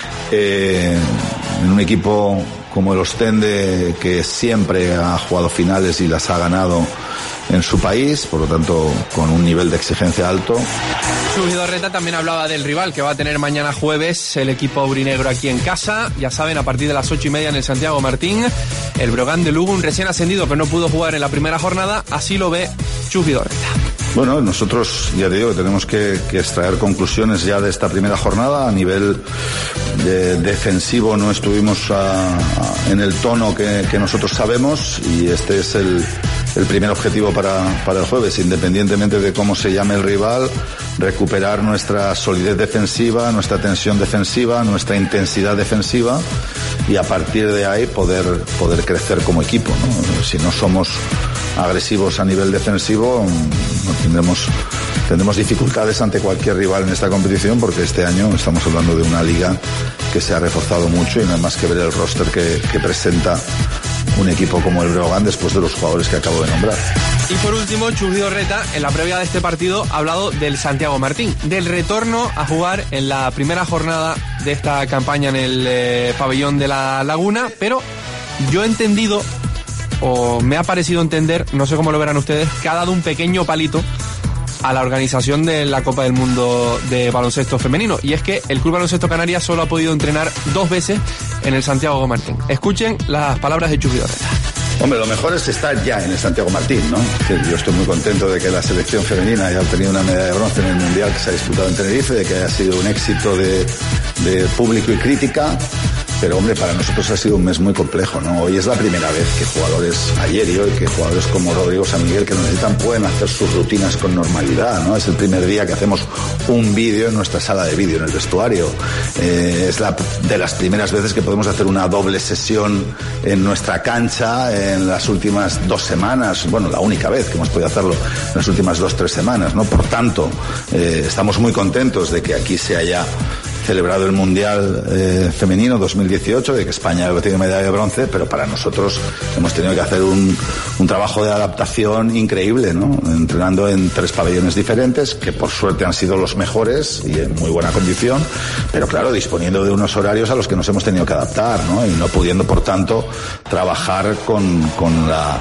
en un equipo como el Ostende, que siempre ha jugado finales y las ha ganado en su país, por lo tanto con un nivel de exigencia alto. Chus Vidorreta también hablaba del rival que va a tener mañana jueves el equipo aurinegro aquí en casa. Ya saben, a partir de las 8:30 en el Santiago Martín, el Brogan de Lugo, un recién ascendido pero no pudo jugar en la primera jornada. Así lo ve Chus Vidorreta. Bueno, nosotros ya te digo que tenemos que extraer conclusiones ya de esta primera jornada. A nivel defensivo no estuvimos en el tono que nosotros sabemos, y este es el primer objetivo para el jueves, independientemente de cómo se llame el rival, recuperar nuestra solidez defensiva, nuestra tensión defensiva, nuestra intensidad defensiva, y a partir de ahí poder crecer como equipo, ¿no? Si no somos agresivos a nivel defensivo, tendremos dificultades ante cualquier rival en esta competición, porque este año estamos hablando de una liga que se ha reforzado mucho y no hay más que ver el roster que presenta un equipo como el Brogan después de los jugadores que acabo de nombrar. Y por último, Chus Vidorreta, en la previa de este partido, ha hablado del Santiago Martín, del retorno a jugar en la primera jornada de esta campaña en el pabellón de la Laguna, pero yo he entendido, o me ha parecido entender, no sé cómo lo verán ustedes, que ha dado un pequeño palito a la organización de la Copa del Mundo de baloncesto femenino, y es que el Club Baloncesto Canarias solo ha podido entrenar 2 veces en el Santiago Martín. Escuchen las palabras de Chus Vidorreta. Hombre, lo mejor es estar ya en el Santiago Martín, ¿no? Yo estoy muy contento de que la selección femenina haya obtenido una medalla de bronce en el Mundial que se ha disputado en Tenerife, de que haya sido un éxito de público y crítica. Pero hombre, para nosotros ha sido un mes muy complejo, ¿no? Hoy es la primera vez que jugadores, ayer y hoy, que jugadores como Rodrigo San Miguel, que lo necesitan, pueden hacer sus rutinas con normalidad, ¿no? Es el primer día que hacemos un vídeo en nuestra sala de vídeo, en el vestuario. Es de las primeras veces que podemos hacer una doble sesión en nuestra cancha en las últimas 2 semanas. Bueno, la única vez que hemos podido hacerlo en las últimas 2-3 semanas, ¿no? Por tanto, estamos muy contentos de que aquí se haya celebrado el Mundial femenino 2018, de que España ha tenido medalla de bronce, pero para nosotros hemos tenido que hacer un trabajo de adaptación increíble, ¿no? Entrenando en 3 pabellones diferentes, que por suerte han sido los mejores y en muy buena condición, pero claro, disponiendo de unos horarios a los que nos hemos tenido que adaptar, ¿no? Y no pudiendo, por tanto, trabajar con la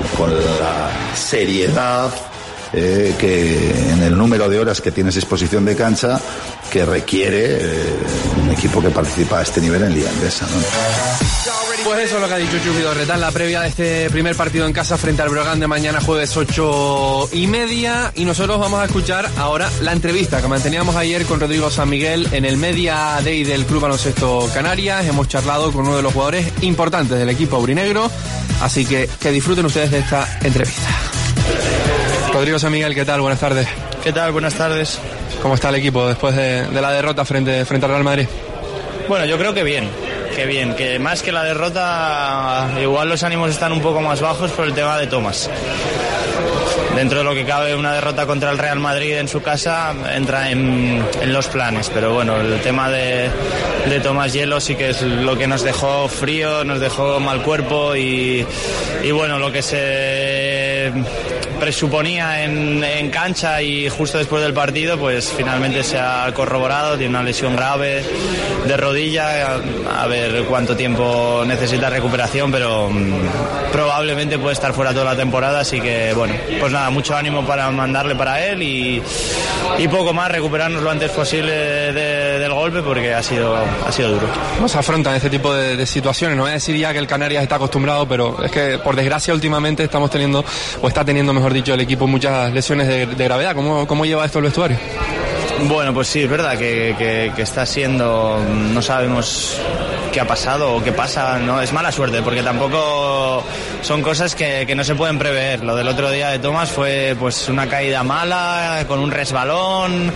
seriedad que en el número de horas que tienes disposición de cancha que requiere un equipo que participa a este nivel en Liga Endesa, ¿no? Pues eso es lo que ha dicho Chus Vidorreta en la previa de este primer partido en casa frente al Breogán de mañana jueves 8:30, y nosotros vamos a escuchar ahora la entrevista que manteníamos ayer con Rodrigo San Miguel en el Media Day del Club Baloncesto Canarias. Hemos charlado con uno de los jugadores importantes del equipo aurinegro, así que disfruten ustedes de esta entrevista. Rodrigo San Miguel, ¿qué tal? Buenas tardes. ¿Qué tal? Buenas tardes. ¿Cómo está el equipo después de la derrota frente al Real Madrid? Bueno, yo creo que bien, que más que la derrota, igual los ánimos están un poco más bajos por el tema de Tomás. Dentro de lo que cabe, una derrota contra el Real Madrid en su casa entra en los planes, pero bueno, el tema de Tomás Hielo sí que es lo que nos dejó frío, nos dejó mal cuerpo y bueno, lo que se presuponía en cancha y justo después del partido, pues finalmente se ha corroborado, tiene una lesión grave de rodilla, a ver cuánto tiempo necesita recuperación, pero probablemente puede estar fuera toda la temporada, así que bueno, pues nada, mucho ánimo para mandarle para él y poco más, recuperarnos lo antes posible del golpe, porque ha sido duro. ¿Cómo se afrontan este tipo de situaciones? No voy a decir ya que el Canarias está acostumbrado, pero es que por desgracia últimamente estamos teniendo, o está teniendo mejor dicho, el equipo muchas lesiones de gravedad. ¿Cómo lleva esto el vestuario? Bueno, pues sí, es verdad que está siendo, no sabemos qué ha pasado o qué pasa, no es mala suerte, porque tampoco son cosas que no se pueden prever. Lo del otro día de Tomás fue pues una caída mala con un resbalón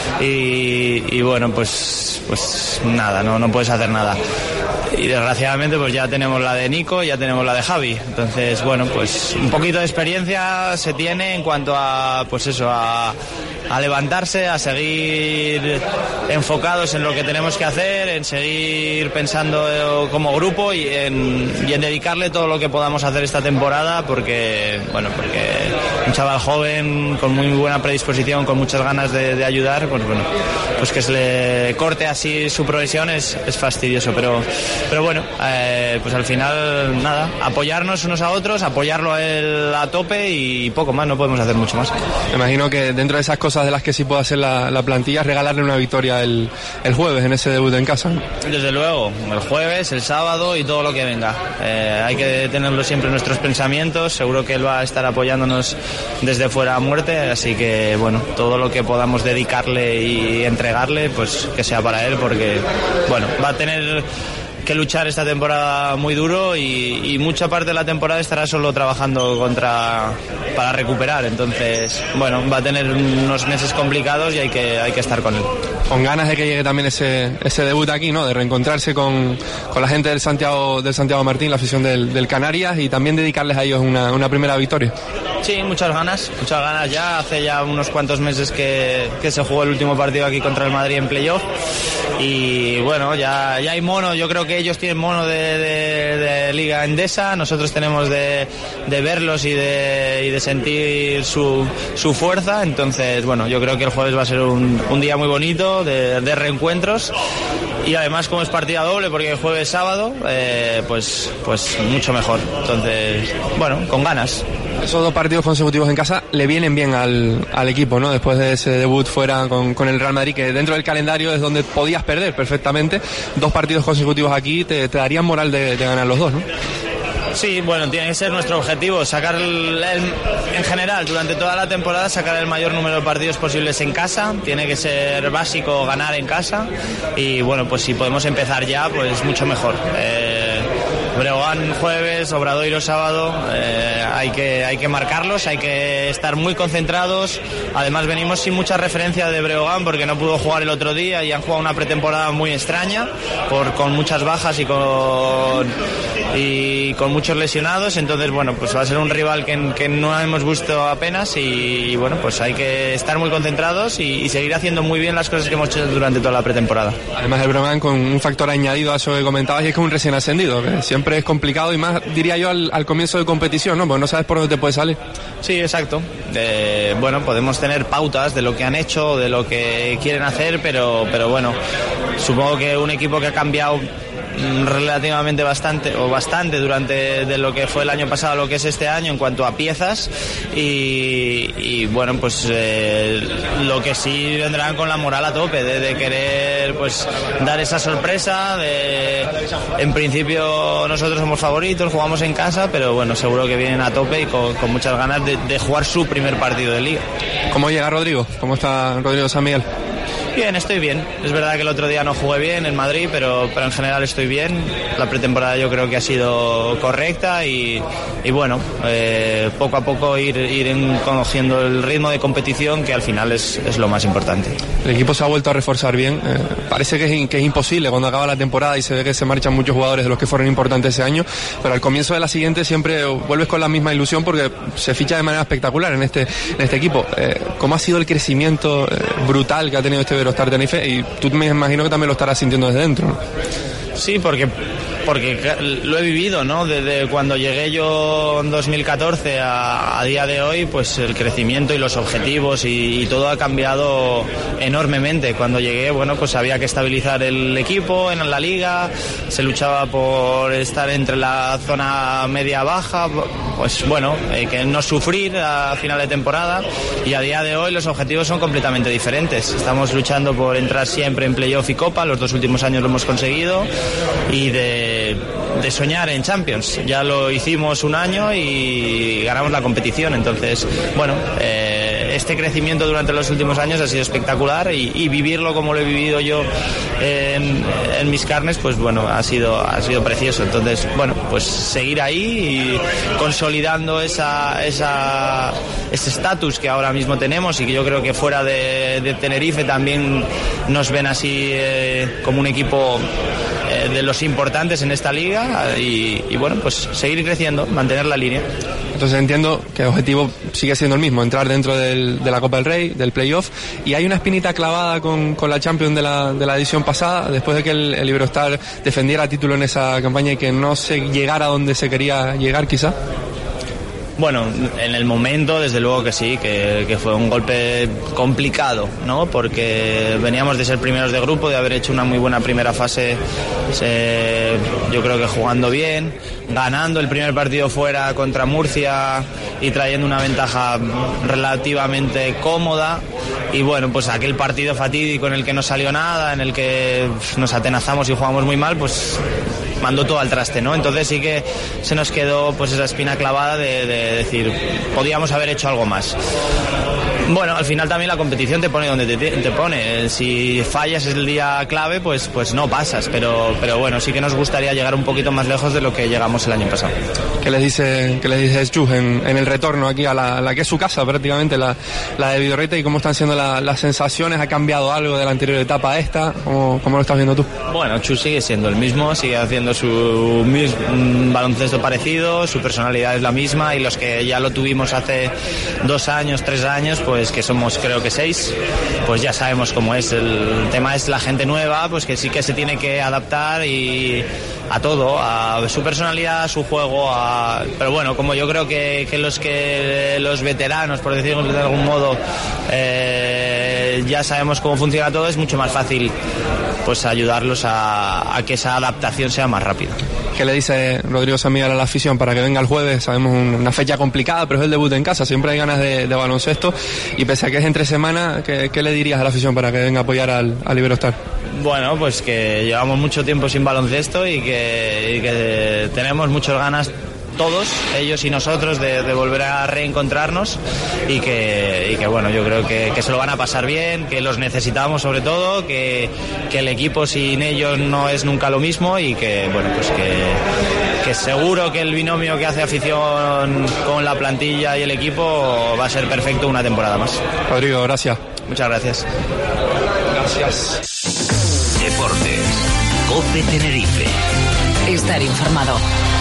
y bueno, pues nada, no puedes hacer nada. Y desgraciadamente pues ya tenemos la de Nico, ya tenemos la de Javi. Entonces, bueno, pues un poquito de experiencia se tiene en cuanto a, pues eso, a levantarse, a seguir enfocados en lo que tenemos que hacer, en seguir pensando como grupo y en dedicarle todo lo que podamos hacer esta temporada, porque un chaval joven con muy buena predisposición, con muchas ganas de ayudar, pues bueno, pues que se le corte así su progresión es fastidioso, pero bueno, pues al final nada, apoyarnos unos a otros, apoyarlo a él a tope y poco más, no podemos hacer mucho más. Me imagino que dentro de esas cosas de las que sí puede hacer la plantilla, regalarle una victoria el jueves en ese debut en casa, ¿no? Desde luego, el jueves, el sábado y todo lo que venga. Hay que tenerlo siempre en nuestros pensamientos, seguro que él va a estar apoyándonos desde fuera a muerte, así que bueno, todo lo que podamos dedicarle y entregarle, pues que sea para él, porque bueno, va a tener que luchar esta temporada muy duro y mucha parte de la temporada estará solo trabajando para recuperar, entonces bueno, va a tener unos meses complicados y hay que estar con él. Con ganas de que llegue también ese debut aquí, ¿no? De reencontrarse con la gente del Santiago Martín, la afición del Canarias, y también dedicarles a ellos una primera victoria. Sí, muchas ganas ya. Hace ya unos cuantos meses que se jugó el último partido aquí contra el Madrid en playoff y bueno, ya hay mono. Yo creo que ellos tienen mono de Liga Endesa, nosotros tenemos de verlos y de sentir su fuerza. Entonces bueno, yo creo que el jueves va a ser un día muy bonito de reencuentros, y además como es partida doble porque el jueves es sábado, pues mucho mejor. Entonces bueno, con ganas. Esos 2 partidos consecutivos en casa le vienen bien al equipo, ¿no? Después de ese debut fuera con el Real Madrid, que dentro del calendario es donde podías perder perfectamente. 2 partidos consecutivos aquí te darían moral de ganar los 2, ¿no? Sí, bueno, tiene que ser nuestro objetivo, sacar en general durante toda la temporada, sacar el mayor número de partidos posibles en casa. Tiene que ser básico ganar en casa y bueno, pues si podemos empezar ya, pues mucho mejor. Breogán jueves, Obradoiro sábado, hay que marcarlos, hay que estar muy concentrados. Además venimos sin mucha referencia de Breogán porque no pudo jugar el otro día y han jugado una pretemporada muy extraña con muchas bajas y con muchos lesionados. Entonces bueno, pues va a ser un rival que no hemos visto apenas y bueno, pues hay que estar muy concentrados y seguir haciendo muy bien las cosas que hemos hecho durante toda la pretemporada. Además el Breogán con un factor añadido a eso que comentabas, y es que un recién ascendido, que siempre es complicado y más diría yo al comienzo de competición, ¿no? Porque no sabes por dónde te puede salir. Sí, exacto. Bueno, podemos tener pautas de lo que han hecho, de lo que quieren hacer, pero bueno, supongo que un equipo que ha cambiado relativamente bastante durante de lo que fue el año pasado a lo que es este año en cuanto a piezas y bueno, pues lo que sí vendrán con la moral a tope de querer pues dar esa sorpresa. En principio nosotros somos favoritos, jugamos en casa, pero bueno, seguro que vienen a tope y con muchas ganas de jugar su primer partido de liga. ¿Cómo llega Rodrigo? ¿Cómo está Rodrigo San Miguel? Bien, estoy bien. Es verdad que el otro día no jugué bien en Madrid, pero en general estoy bien. La pretemporada yo creo que ha sido correcta y bueno, poco a poco ir conociendo el ritmo de competición, que al final es lo más importante. El equipo se ha vuelto a reforzar bien. Parece que es imposible cuando acaba la temporada y se ve que se marchan muchos jugadores de los que fueron importantes ese año, pero al comienzo de la siguiente siempre vuelves con la misma ilusión porque se ficha de manera espectacular en este equipo. ¿Cómo ha sido el crecimiento brutal que ha tenido este Iberostar Tenerife? Y tú me imagino que también lo estarás sintiendo desde dentro, ¿no? Sí, porque lo he vivido, ¿no? Desde cuando llegué yo en 2014 a día de hoy, pues el crecimiento y los objetivos y todo ha cambiado enormemente. Cuando llegué, bueno, pues había que estabilizar el equipo en la liga, se luchaba por estar entre la zona media-baja, pues bueno, que no sufrir a final de temporada, y a día de hoy los objetivos son completamente diferentes. Estamos luchando por entrar siempre en playoff y copa, los 2 últimos años lo hemos conseguido, y de soñar en Champions. Ya lo hicimos un año y ganamos la competición. Entonces, bueno, este crecimiento durante los últimos años ha sido espectacular y vivirlo como lo he vivido yo en mis carnes, pues bueno, ha sido precioso. Entonces, bueno, pues seguir ahí y consolidando ese estatus que ahora mismo tenemos y que yo creo que fuera de Tenerife también nos ven así como un equipo de los importantes en esta liga y bueno, pues seguir creciendo, mantener la línea. Entonces entiendo que el objetivo sigue siendo el mismo, entrar dentro de la Copa del Rey, del playoff, y hay una espinita clavada con la Champions de la edición pasada, después de que el Iberostar defendiera título en esa campaña y que no se llegara a donde se quería llegar quizá. Bueno, en el momento desde luego que sí, que fue un golpe complicado, ¿no? Porque veníamos de ser primeros de grupo, de haber hecho una muy buena primera fase, yo creo que jugando bien, ganando el primer partido fuera contra Murcia y trayendo una ventaja relativamente cómoda, y bueno, pues aquel partido fatídico en el que no salió nada, en el que nos atenazamos y jugamos muy mal, pues mandó todo al traste, ¿no? Entonces sí que se nos quedó pues esa espina clavada de decir, podíamos haber hecho algo más. Bueno, al final también la competición te pone donde te pone. Si fallas el día clave, pues no pasas. Pero bueno, sí que nos gustaría llegar un poquito más lejos de lo que llegamos el año pasado. ¿Qué les dices Chus en el retorno aquí a la que es su casa prácticamente, la de Vidorreta, y cómo están siendo las sensaciones? ¿Ha cambiado algo de la anterior etapa a esta? ¿Cómo lo estás viendo tú? Bueno, Chus sigue siendo el mismo, sigue haciendo un baloncesto parecido, su personalidad es la misma, y los que ya lo tuvimos hace 2 años, 3 años, pues que somos creo que 6, pues ya sabemos cómo es. El tema es la gente nueva, pues que sí que se tiene que adaptar y a todo, a su personalidad, a su juego, pero bueno, como yo creo que los veteranos, por decirlo de algún modo, ya sabemos cómo funciona todo, es mucho más fácil pues ayudarlos a que esa adaptación sea más rápida. ¿Qué le dice Rodrigo San Miguel a la afición para que venga el jueves? Sabemos una fecha complicada, pero es el debut en casa, siempre hay ganas de baloncesto, y pese a que es entre semana, ¿qué le dirías a la afición para que venga a apoyar al Iberostar? Bueno, pues que llevamos mucho tiempo sin baloncesto y que tenemos muchas ganas, todos, ellos y nosotros, de volver a reencontrarnos, y que bueno, yo creo que se lo van a pasar bien, que los necesitamos sobre todo, que el equipo sin ellos no es nunca lo mismo, y que bueno, pues que que seguro que el binomio que hace afición con la plantilla y el equipo va a ser perfecto una temporada más. Rodrigo, gracias. Muchas gracias. Gracias. Deportes. COPE Tenerife. Estar informado.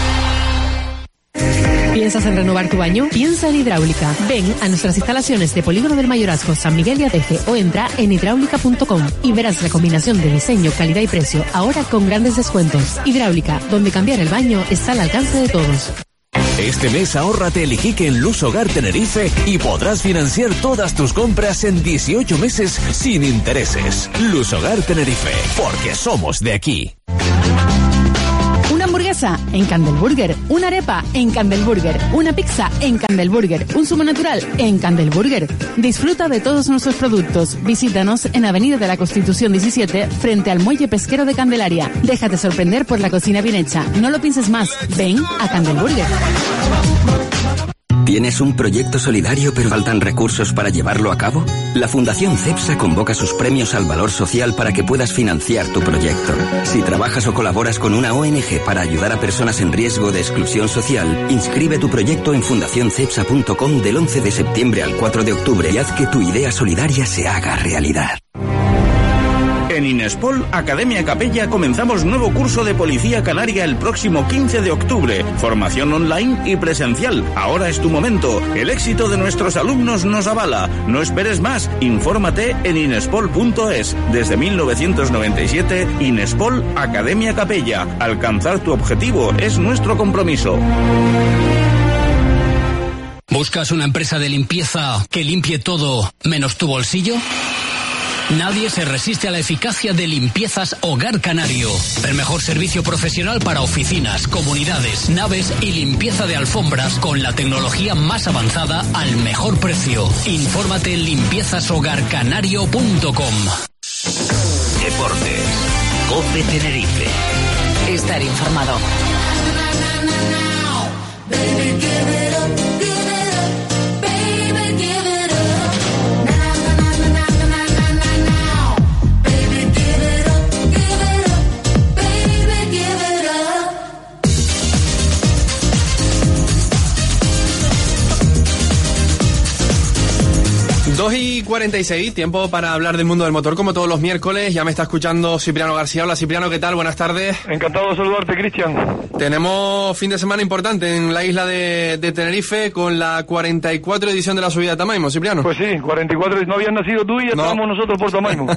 ¿Piensas en renovar tu baño? Piensa en Hidráulica. Ven a nuestras instalaciones de Polígono del Mayorazgo, San Miguel de Ateje o entra en hidráulica.com y verás la combinación de diseño, calidad y precio, ahora con grandes descuentos. Hidráulica, donde cambiar el baño está al alcance de todos. Este mes ahórrate el iquique en Luz Hogar Tenerife y podrás financiar todas tus compras en 18 meses sin intereses. Luz Hogar Tenerife, porque somos de aquí. Una hamburguesa en Candelburger, una arepa en Candelburger, una pizza en Candelburger, un zumo natural en Candelburger. Disfruta de todos nuestros productos. Visítanos en Avenida de la Constitución 17, frente al Muelle Pesquero de Candelaria. Déjate sorprender por la cocina bien hecha. No lo pienses más. Ven a Candelburger. ¿Tienes un proyecto solidario pero faltan recursos para llevarlo a cabo? La Fundación CEPSA convoca sus premios al valor social para que puedas financiar tu proyecto. Si trabajas o colaboras con una ONG para ayudar a personas en riesgo de exclusión social, inscribe tu proyecto en fundacioncepsa.com del 11 de septiembre al 4 de octubre y haz que tu idea solidaria se haga realidad. En Inespol, Academia Capella, comenzamos nuevo curso de Policía Canaria el próximo 15 de octubre. Formación online y presencial. Ahora es tu momento. El éxito de nuestros alumnos nos avala. No esperes más. Infórmate en inespol.es. Desde 1997, Inespol, Academia Capella. Alcanzar tu objetivo es nuestro compromiso. ¿Buscas una empresa de limpieza que limpie todo menos tu bolsillo? Nadie se resiste a la eficacia de Limpiezas Hogar Canario. El mejor servicio profesional para oficinas, comunidades, naves y limpieza de alfombras con la tecnología más avanzada al mejor precio. Infórmate en limpiezashogarcanario.com. Deportes. COPE Tenerife. Estar informado. Dos y 46, tiempo para hablar del mundo del motor como todos los miércoles. Ya me está escuchando Cipriano García. Hola Cipriano, ¿qué tal? Buenas tardes. Encantado de saludarte, Cristian. Tenemos fin de semana importante en la isla de Tenerife con la 44 edición de la subida de Tamaimo, Cipriano. Pues sí, 44, no habías nacido tú y ya estábamos nosotros por Tamaimo.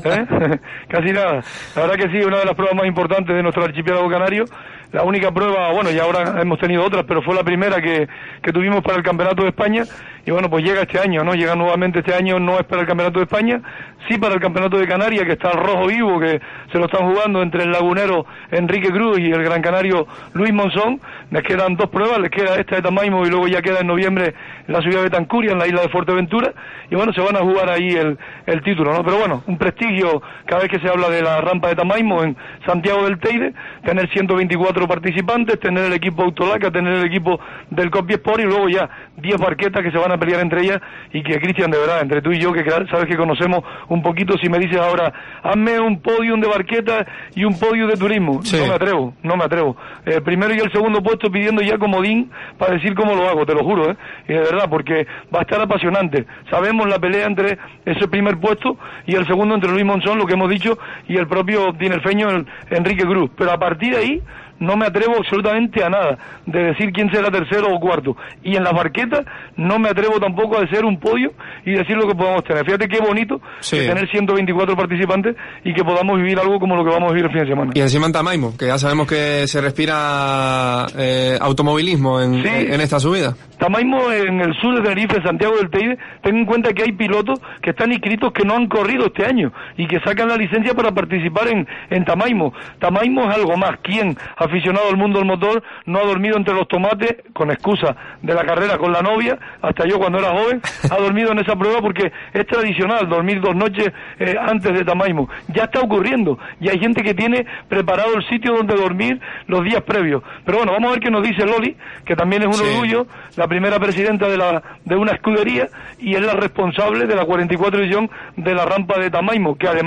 Casi nada. La verdad que sí, una de las pruebas más importantes de nuestro archipiélago canario. La única prueba, bueno, y ahora hemos tenido otras, pero fue la primera que tuvimos para el Campeonato de España. Y bueno, pues llega este año, ¿no? Llega nuevamente este año, no es para el Campeonato de España, sí para el Campeonato de Canarias, que está al rojo vivo, que se lo están jugando entre el lagunero Enrique Cruz y el gran canario Luis Monzón. Les quedan dos pruebas, les queda esta de Tamaimo y luego ya queda en noviembre la subida de Betancuria, en la isla de Fuerteventura. Y bueno, se van a jugar ahí el título, ¿no? Pero bueno, un prestigio cada vez que se habla de la rampa de Tamaimo en Santiago del Teide, tener 124 participantes, tener el equipo Autolaca, tener el equipo del Copy Sport y luego ya 10 barquetas que se van a pelear entre ellas y que, Cristian, de verdad, entre tú y yo, que sabes que conocemos un poquito, si me dices ahora, hazme un podium de barquetas y un podium de turismo, sí. No me atrevo. El primero y el segundo puesto pidiendo ya comodín para decir cómo lo hago, te lo juro, y de verdad, porque va a estar apasionante. Sabemos la pelea entre ese primer puesto y el segundo entre Luis Monzón, lo que hemos dicho, y el propio tinerfeño Enrique Cruz, pero a partir de ahí no me atrevo absolutamente a nada de decir quién será tercero o cuarto, y en las barquetas no me atrevo tampoco a hacer un podio y decir lo que podamos tener. Fíjate qué bonito tener 124 participantes y que podamos vivir algo como lo que vamos a vivir el fin de semana. Y encima en Tamaimo, que ya sabemos que se respira automovilismo en esta subida. Tamaimo, en el sur de Tenerife, Santiago del Teide, ten en cuenta que hay pilotos que están inscritos que no han corrido este año y que sacan la licencia para participar en Tamaimo. Tamaimo es algo más. ¿Quién, aficionado al mundo del motor, no ha dormido entre los tomates con excusa de la carrera con la novia? Hasta yo cuando era joven ha dormido en esa prueba porque es tradicional dormir 2 noches antes de Tamaimo. Ya está ocurriendo y hay gente que tiene preparado el sitio donde dormir los días previos. Pero bueno, vamos a ver qué nos dice Loli, que también es un orgullo, la primera presidenta de una escudería y es la responsable de la 44 edición de la rampa de Tamaimo, que además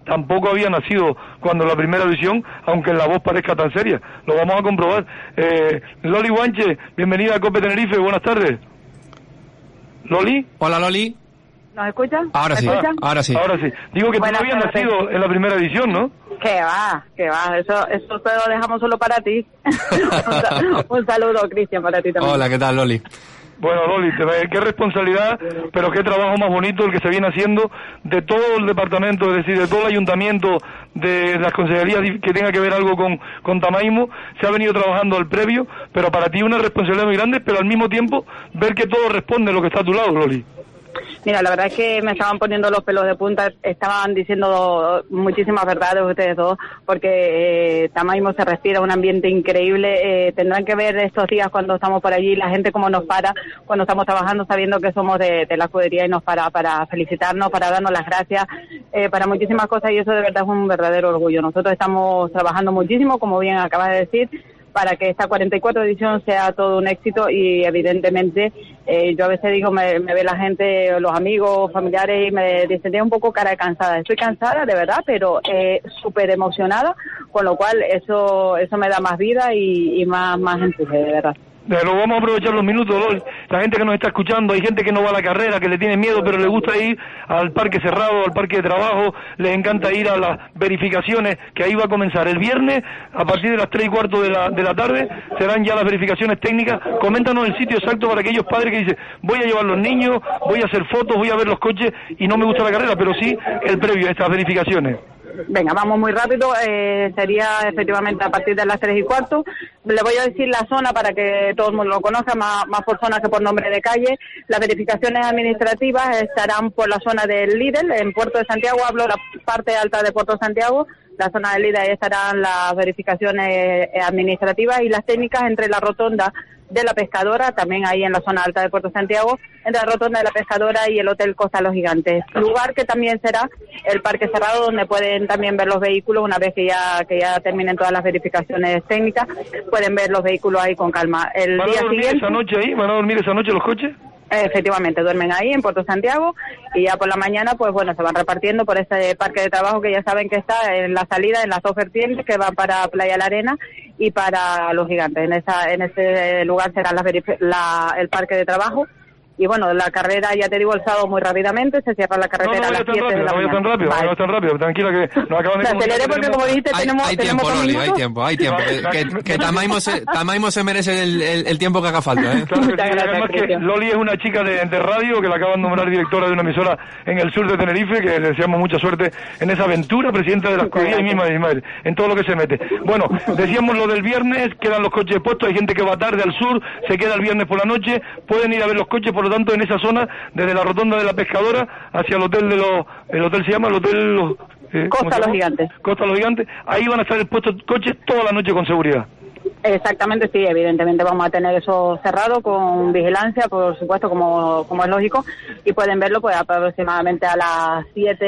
tampoco había nacido cuando la primera división, aunque la voz parezca tan seria. Lo vamos a comprobar. Loli Guanche, bienvenida a COPE Tenerife, buenas tardes. ¿Loli? Hola, Loli. ¿Nos escuchan? Ahora sí, ahora sí. Ahora sí. Digo que tú no habías nacido en la primera división, ¿no? Que va, eso te lo dejamos solo para ti. Un saludo, Cristian, para ti también. Hola, ¿qué tal, Loli? Bueno, Loli, qué responsabilidad, pero qué trabajo más bonito el que se viene haciendo de todo el departamento, es decir, de todo el ayuntamiento, de las consejerías que tenga que ver algo con Tamaimo. Se ha venido trabajando al previo, pero para ti una responsabilidad muy grande, pero al mismo tiempo ver que todo responde a lo que está a tu lado, Loli. Mira, la verdad es que me estaban poniendo los pelos de punta, estaban diciendo muchísimas verdades ustedes dos, porque Tamaimo se respira un ambiente increíble. Tendrán que ver estos días cuando estamos por allí, la gente como nos para cuando estamos trabajando, sabiendo que somos de la escudería y nos para felicitarnos, para darnos las gracias, para muchísimas cosas, y eso de verdad es un verdadero orgullo. Nosotros estamos trabajando muchísimo, como bien acabas de decir, para que esta 44 edición sea todo un éxito, y evidentemente yo a veces digo, me ve la gente, los amigos, familiares, y me dicen, un poco cara de cansada. Estoy cansada, de verdad, pero súper emocionada, con lo cual eso me da más vida y más empuje, de verdad. Lo vamos a aprovechar los minutos, Loli. La gente que nos está escuchando, hay gente que no va a la carrera, que le tiene miedo, pero le gusta ir al parque cerrado, al parque de trabajo, les encanta ir a las verificaciones, que ahí va a comenzar el viernes, a partir de las 3:15 de la tarde, serán ya las verificaciones técnicas. Coméntanos el sitio exacto para aquellos padres que dicen, voy a llevar los niños, voy a hacer fotos, voy a ver los coches, y no me gusta la carrera, pero sí el previo a estas verificaciones. Venga, vamos muy rápido, sería efectivamente a partir de las 3:15. Le voy a decir la zona para que todo el mundo lo conozca, más por zona que por nombre de calle. Las verificaciones administrativas estarán por la zona del Lidl, en Puerto de Santiago, hablo la parte alta de Puerto de Santiago. La zona del Lidl, ahí estarán las verificaciones administrativas, y las técnicas entre la rotonda de la Pescadora, también ahí en la zona alta de Puerto Santiago, entre la rotonda de la Pescadora y el Hotel Costa Los Gigantes. Lugar que también será el parque cerrado, donde pueden también ver los vehículos una vez que ya terminen todas las verificaciones técnicas, pueden ver los vehículos ahí con calma. ¿Van a dormir esa noche ahí? ¿Van a dormir esa noche los coches? Efectivamente, duermen ahí en Puerto Santiago, y ya por la mañana pues bueno, se van repartiendo por ese parque de trabajo que ya saben que está en la salida, en las dos vertientes que van para Playa La Arena y para Los Gigantes. En ese lugar será el parque de trabajo. Y bueno, la carrera, ya te digo, el sábado muy rápidamente, se cierra la carretera a las 7 de la mañana. No vaya tan rápido, tranquila que nos acaban de... Se acelere porque, como dijiste, hay tiempo, Loli, hay tiempo. Que Tamaimo se merece el tiempo que haga falta, ¿eh? Claro que sí, además que Loli es una chica de radio que la acaban de nombrar directora de una emisora en el sur de Tenerife, que le deseamos mucha suerte en esa aventura, presidenta de la escudería y misma de Ismael, en todo lo que se mete. Bueno, decíamos lo del viernes, quedan los coches puestos, hay gente que va tarde al sur, se queda el viernes por la noche, pueden ir a ver los coches, por lo tanto, en esa zona, desde la rotonda de la Pescadora hacia el hotel el hotel se llama el hotel Costa Los Gigantes. Costa Los Gigantes, ahí van a estar expuestos coches toda la noche con seguridad. Exactamente, sí, evidentemente vamos a tener eso cerrado con vigilancia, por supuesto, como es lógico, y pueden verlo pues aproximadamente a las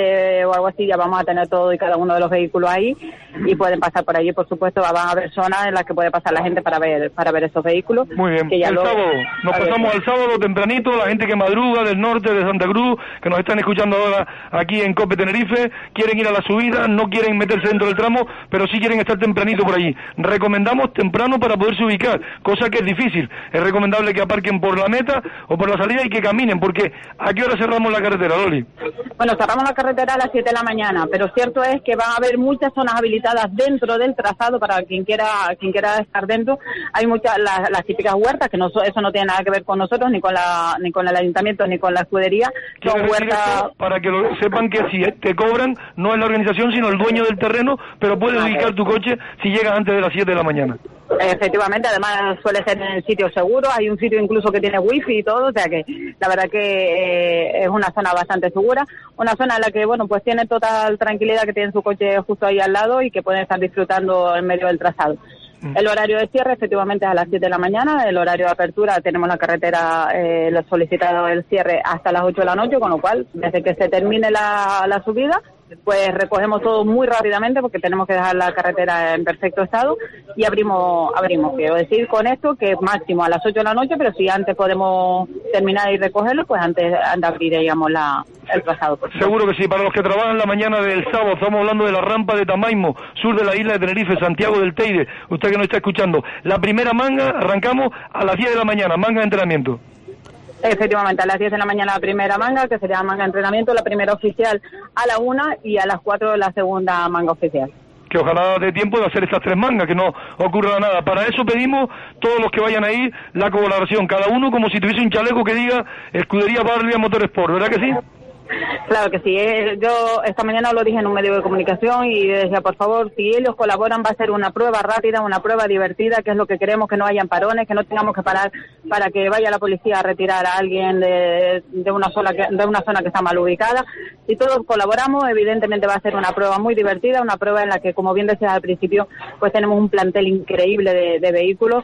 7 o algo así, ya vamos a tener todo y cada uno de los vehículos ahí, y pueden pasar por allí, por supuesto, van a haber zonas en las que puede pasar la gente para ver esos vehículos. Muy bien, nos pasamos al sábado tempranito, la gente que madruga del norte, de Santa Cruz, que nos están escuchando ahora aquí en COPE Tenerife, quieren ir a la subida, no quieren meterse dentro del tramo, pero sí quieren estar tempranito por allí. Recomendamos temprano para poderse ubicar, cosa que es difícil. Es recomendable que aparquen por la meta o por la salida y que caminen, porque ¿a qué hora cerramos la carretera, Loli? Bueno, cerramos la carretera a las 7 de la mañana, pero cierto es que van a haber muchas zonas habilitadas dentro del trazado para quien quiera estar dentro. Hay muchas, las típicas huertas, que eso no tiene nada que ver con nosotros, ni con el ayuntamiento, ni con la escudería. Son huertas... Para que sepan que si te cobran, no es la organización, sino el dueño del terreno, pero puedes ubicar tu coche si llegas antes de las 7 de la mañana. Efectivamente, además suele ser en sitios seguros, hay un sitio incluso que tiene wifi y todo, o sea que la verdad que es una zona bastante segura, una zona en la que bueno pues tiene total tranquilidad, que tienen su coche justo ahí al lado y que pueden estar disfrutando en medio del trazado. El horario de cierre efectivamente es a las 7 de la mañana, el horario de apertura tenemos la carretera solicitado el cierre hasta las 8 de la noche, con lo cual desde que se termine la subida pues recogemos todo muy rápidamente porque tenemos que dejar la carretera en perfecto estado y abrimos. Quiero decir con esto que máximo a las 8 de la noche, pero si antes podemos terminar y recogerlo, pues antes abriríamos el trazado. Seguro que sí. Para los que trabajan la mañana del sábado, estamos hablando de la rampa de Tamaimo, sur de la isla de Tenerife, Santiago del Teide. Usted que nos está escuchando, la primera manga arrancamos a las 10 de la mañana, manga de entrenamiento. Efectivamente, a las 10 de la mañana la primera manga, que sería manga de entrenamiento, la primera oficial a la 1 y a las 4 la segunda manga oficial. Que ojalá dé tiempo de hacer estas 3 mangas, que no ocurra nada. Para eso pedimos, todos los que vayan ahí, la colaboración, cada uno como si tuviese un chaleco que diga Escudería Barlia Motorsport, ¿verdad que sí? Claro que sí. Yo esta mañana lo dije en un medio de comunicación y decía, por favor, si ellos colaboran va a ser una prueba rápida, una prueba divertida, que es lo que queremos, que no hayan parones, que no tengamos que parar para que vaya la policía a retirar a alguien de una zona que está mal ubicada. Si todos colaboramos, evidentemente va a ser una prueba muy divertida, una prueba en la que, como bien decías al principio, pues tenemos un plantel increíble de vehículos.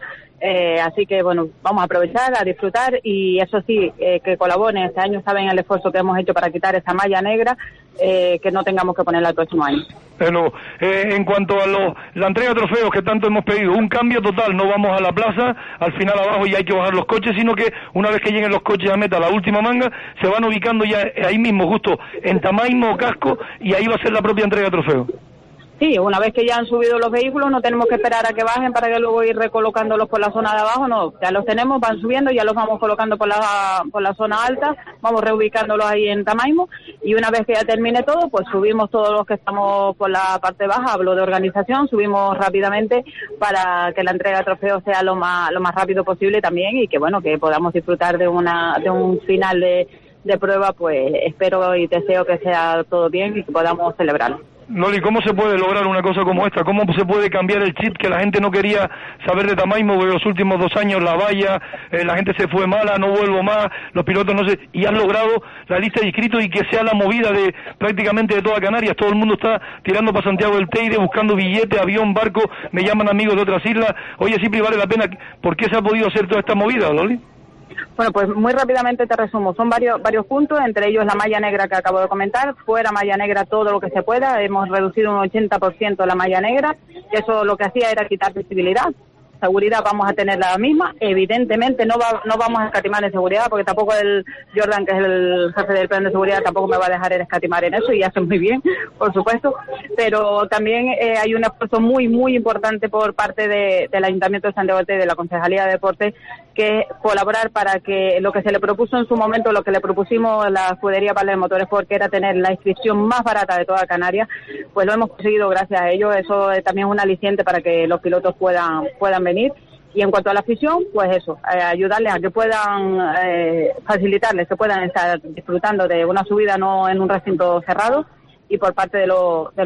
Así que bueno, vamos a aprovechar, a disfrutar y eso sí, que colaboren. Este año saben el esfuerzo que hemos hecho para quitar esa malla negra, que no tengamos que ponerla el próximo año. Bueno, en cuanto a la entrega de trofeos que tanto hemos pedido, un cambio total, no vamos a la plaza, al final abajo ya hay que bajar los coches, sino que una vez que lleguen los coches a meta, la última manga, se van ubicando ya ahí mismo, justo en Tamaimo Casco, y ahí va a ser la propia entrega de trofeos. Sí, una vez que ya han subido los vehículos no tenemos que esperar a que bajen para que luego ir recolocándolos por la zona de abajo, no, ya los tenemos, van subiendo, ya los vamos colocando por la zona alta, vamos reubicándolos ahí en Tamaimo y una vez que ya termine todo, pues subimos todos los que estamos por la parte baja, hablo de organización, subimos rápidamente para que la entrega de trofeos sea lo más rápido posible también y que bueno, que podamos disfrutar de un final de prueba, pues espero y deseo que sea todo bien y que podamos celebrarlo. Loli, ¿cómo se puede lograr una cosa como esta? ¿Cómo se puede cambiar el chip que la gente no quería saber de Tamaimo? Porque los últimos 2 años la valla, la gente se fue mala, no vuelvo más, los pilotos no sé, y has logrado la lista de inscritos y que sea la movida de prácticamente de toda Canarias. Todo el mundo está tirando para Santiago del Teide, buscando billete, avión, barco, me llaman amigos de otras islas. Oye, Cipri, vale la pena. ¿Por qué se ha podido hacer toda esta movida, Loli? Bueno, pues muy rápidamente te resumo. Son varios puntos, entre ellos la malla negra que acabo de comentar. Fuera malla negra todo lo que se pueda. Hemos reducido un 80% la malla negra. Eso lo que hacía era quitar visibilidad. Seguridad vamos a tener la misma. Evidentemente no vamos a escatimar en seguridad porque tampoco el Jordan, que es el jefe del plan de seguridad, tampoco me va a dejar escatimar en eso y hace muy bien, por supuesto. Pero también hay un esfuerzo muy, muy importante por parte del Ayuntamiento de Santiago del Teide, de la Concejalía de Deportes, que es colaborar para que lo que se le propuso en su momento, lo que le propusimos a la Escudería Barlia Motorsport, que era tener la inscripción más barata de toda Canarias, pues lo hemos conseguido gracias a ellos. Eso también es un aliciente para que los pilotos puedan venir. Y en cuanto a la afición, pues eso, ayudarles a que puedan facilitarles, que puedan estar disfrutando de una subida no en un recinto cerrado, y por parte de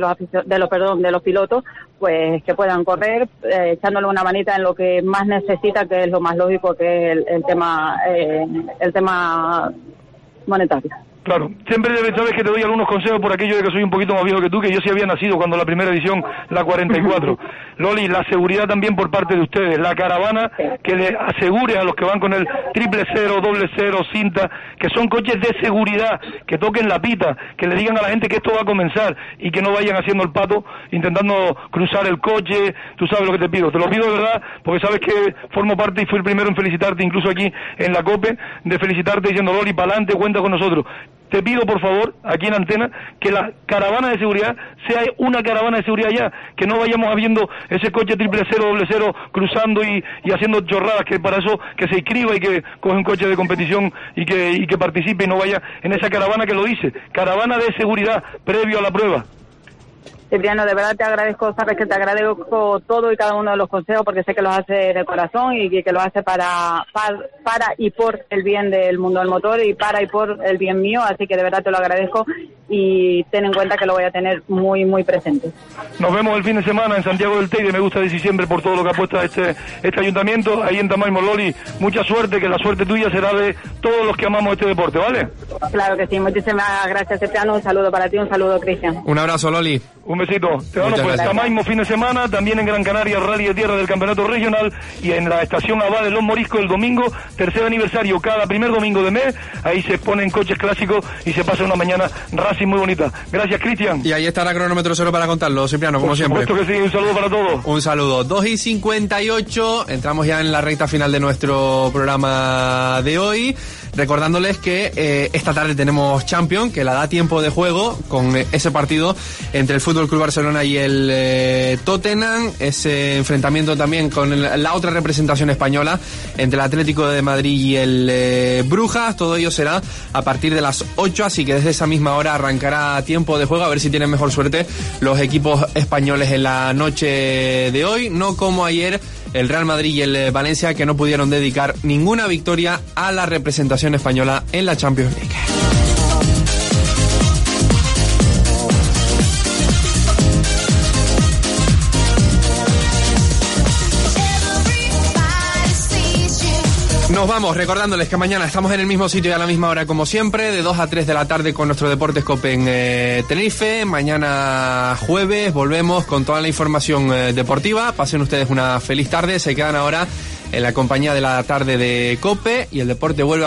los pilotos, pues que puedan correr echándole una manita en lo que más necesita, que es lo más lógico, que es el tema monetario. Claro, siempre sabes que te doy algunos consejos por aquello de que soy un poquito más viejo que tú, que yo sí había nacido cuando la primera edición, la 44. Loli, la seguridad también por parte de ustedes, la caravana que le asegure a los que van con el 000, 00, cinta, que son coches de seguridad, que toquen la pita, que le digan a la gente que esto va a comenzar y que no vayan haciendo el pato, intentando cruzar el coche. Tú sabes lo que te pido de verdad, porque sabes que formo parte y fui el primero en felicitarte, incluso aquí en la COPE, de felicitarte diciendo, Loli, pa'lante, cuenta con nosotros. Te pido, por favor, aquí en Antena, que la caravana de seguridad sea una caravana de seguridad ya, que no vayamos habiendo ese coche 000 cruzando y haciendo chorradas, que para eso que se inscriba y que coge un coche de competición y que participe y no vaya en esa caravana que lo dice, caravana de seguridad previo a la prueba. Cipriano, de verdad te agradezco, sabes que te agradezco todo y cada uno de los consejos porque sé que los hace de corazón y que los hace para y por el bien del mundo del motor y para y por el bien mío, así que de verdad te lo agradezco y ten en cuenta que lo voy a tener muy, muy presente. Nos vemos el fin de semana en Santiago del Teide, me gusta decir siempre por todo lo que apuesta este ayuntamiento, ahí en Tamaimo. Loli, mucha suerte, que la suerte tuya será de todos los que amamos este deporte, ¿vale? Claro que sí, muchísimas gracias, Cipriano, un saludo para ti, un saludo, Cristian. Un abrazo, Loli. Un besito. Bueno, pues Tamaimo fin de semana, también en Gran Canaria Rally de Tierra del Campeonato Regional y en la estación Abad de Los Moriscos el domingo, tercer aniversario, cada primer domingo de mes, ahí se ponen coches clásicos y se pasa una mañana Racing muy bonita. Gracias, Cristian. Y ahí estará Cronómetro Cero para contarlo, Cipriano, como siempre. Por supuesto que sí, un saludo para todos. Un saludo. 2:58, entramos ya en la recta final de nuestro programa de hoy. Recordándoles que esta tarde tenemos Champions, que la da tiempo de juego con ese partido entre el FC Barcelona y el Tottenham, ese enfrentamiento también con la otra representación española entre el Atlético de Madrid y el Brujas. Todo ello será a partir de las 8, así que desde esa misma hora arrancará tiempo de juego, a ver si tienen mejor suerte los equipos españoles en la noche de hoy, no como ayer el Real Madrid y el Valencia, que no pudieron dedicar ninguna victoria a la representación española en la Champions League. Nos vamos recordándoles que mañana estamos en el mismo sitio y a la misma hora como siempre, de 2 a 3 de la tarde con nuestro Deportes Cope en Tenerife. Mañana jueves volvemos con toda la información deportiva. Pasen ustedes una feliz tarde, se quedan ahora en la compañía de la tarde de Cope y el deporte vuelve a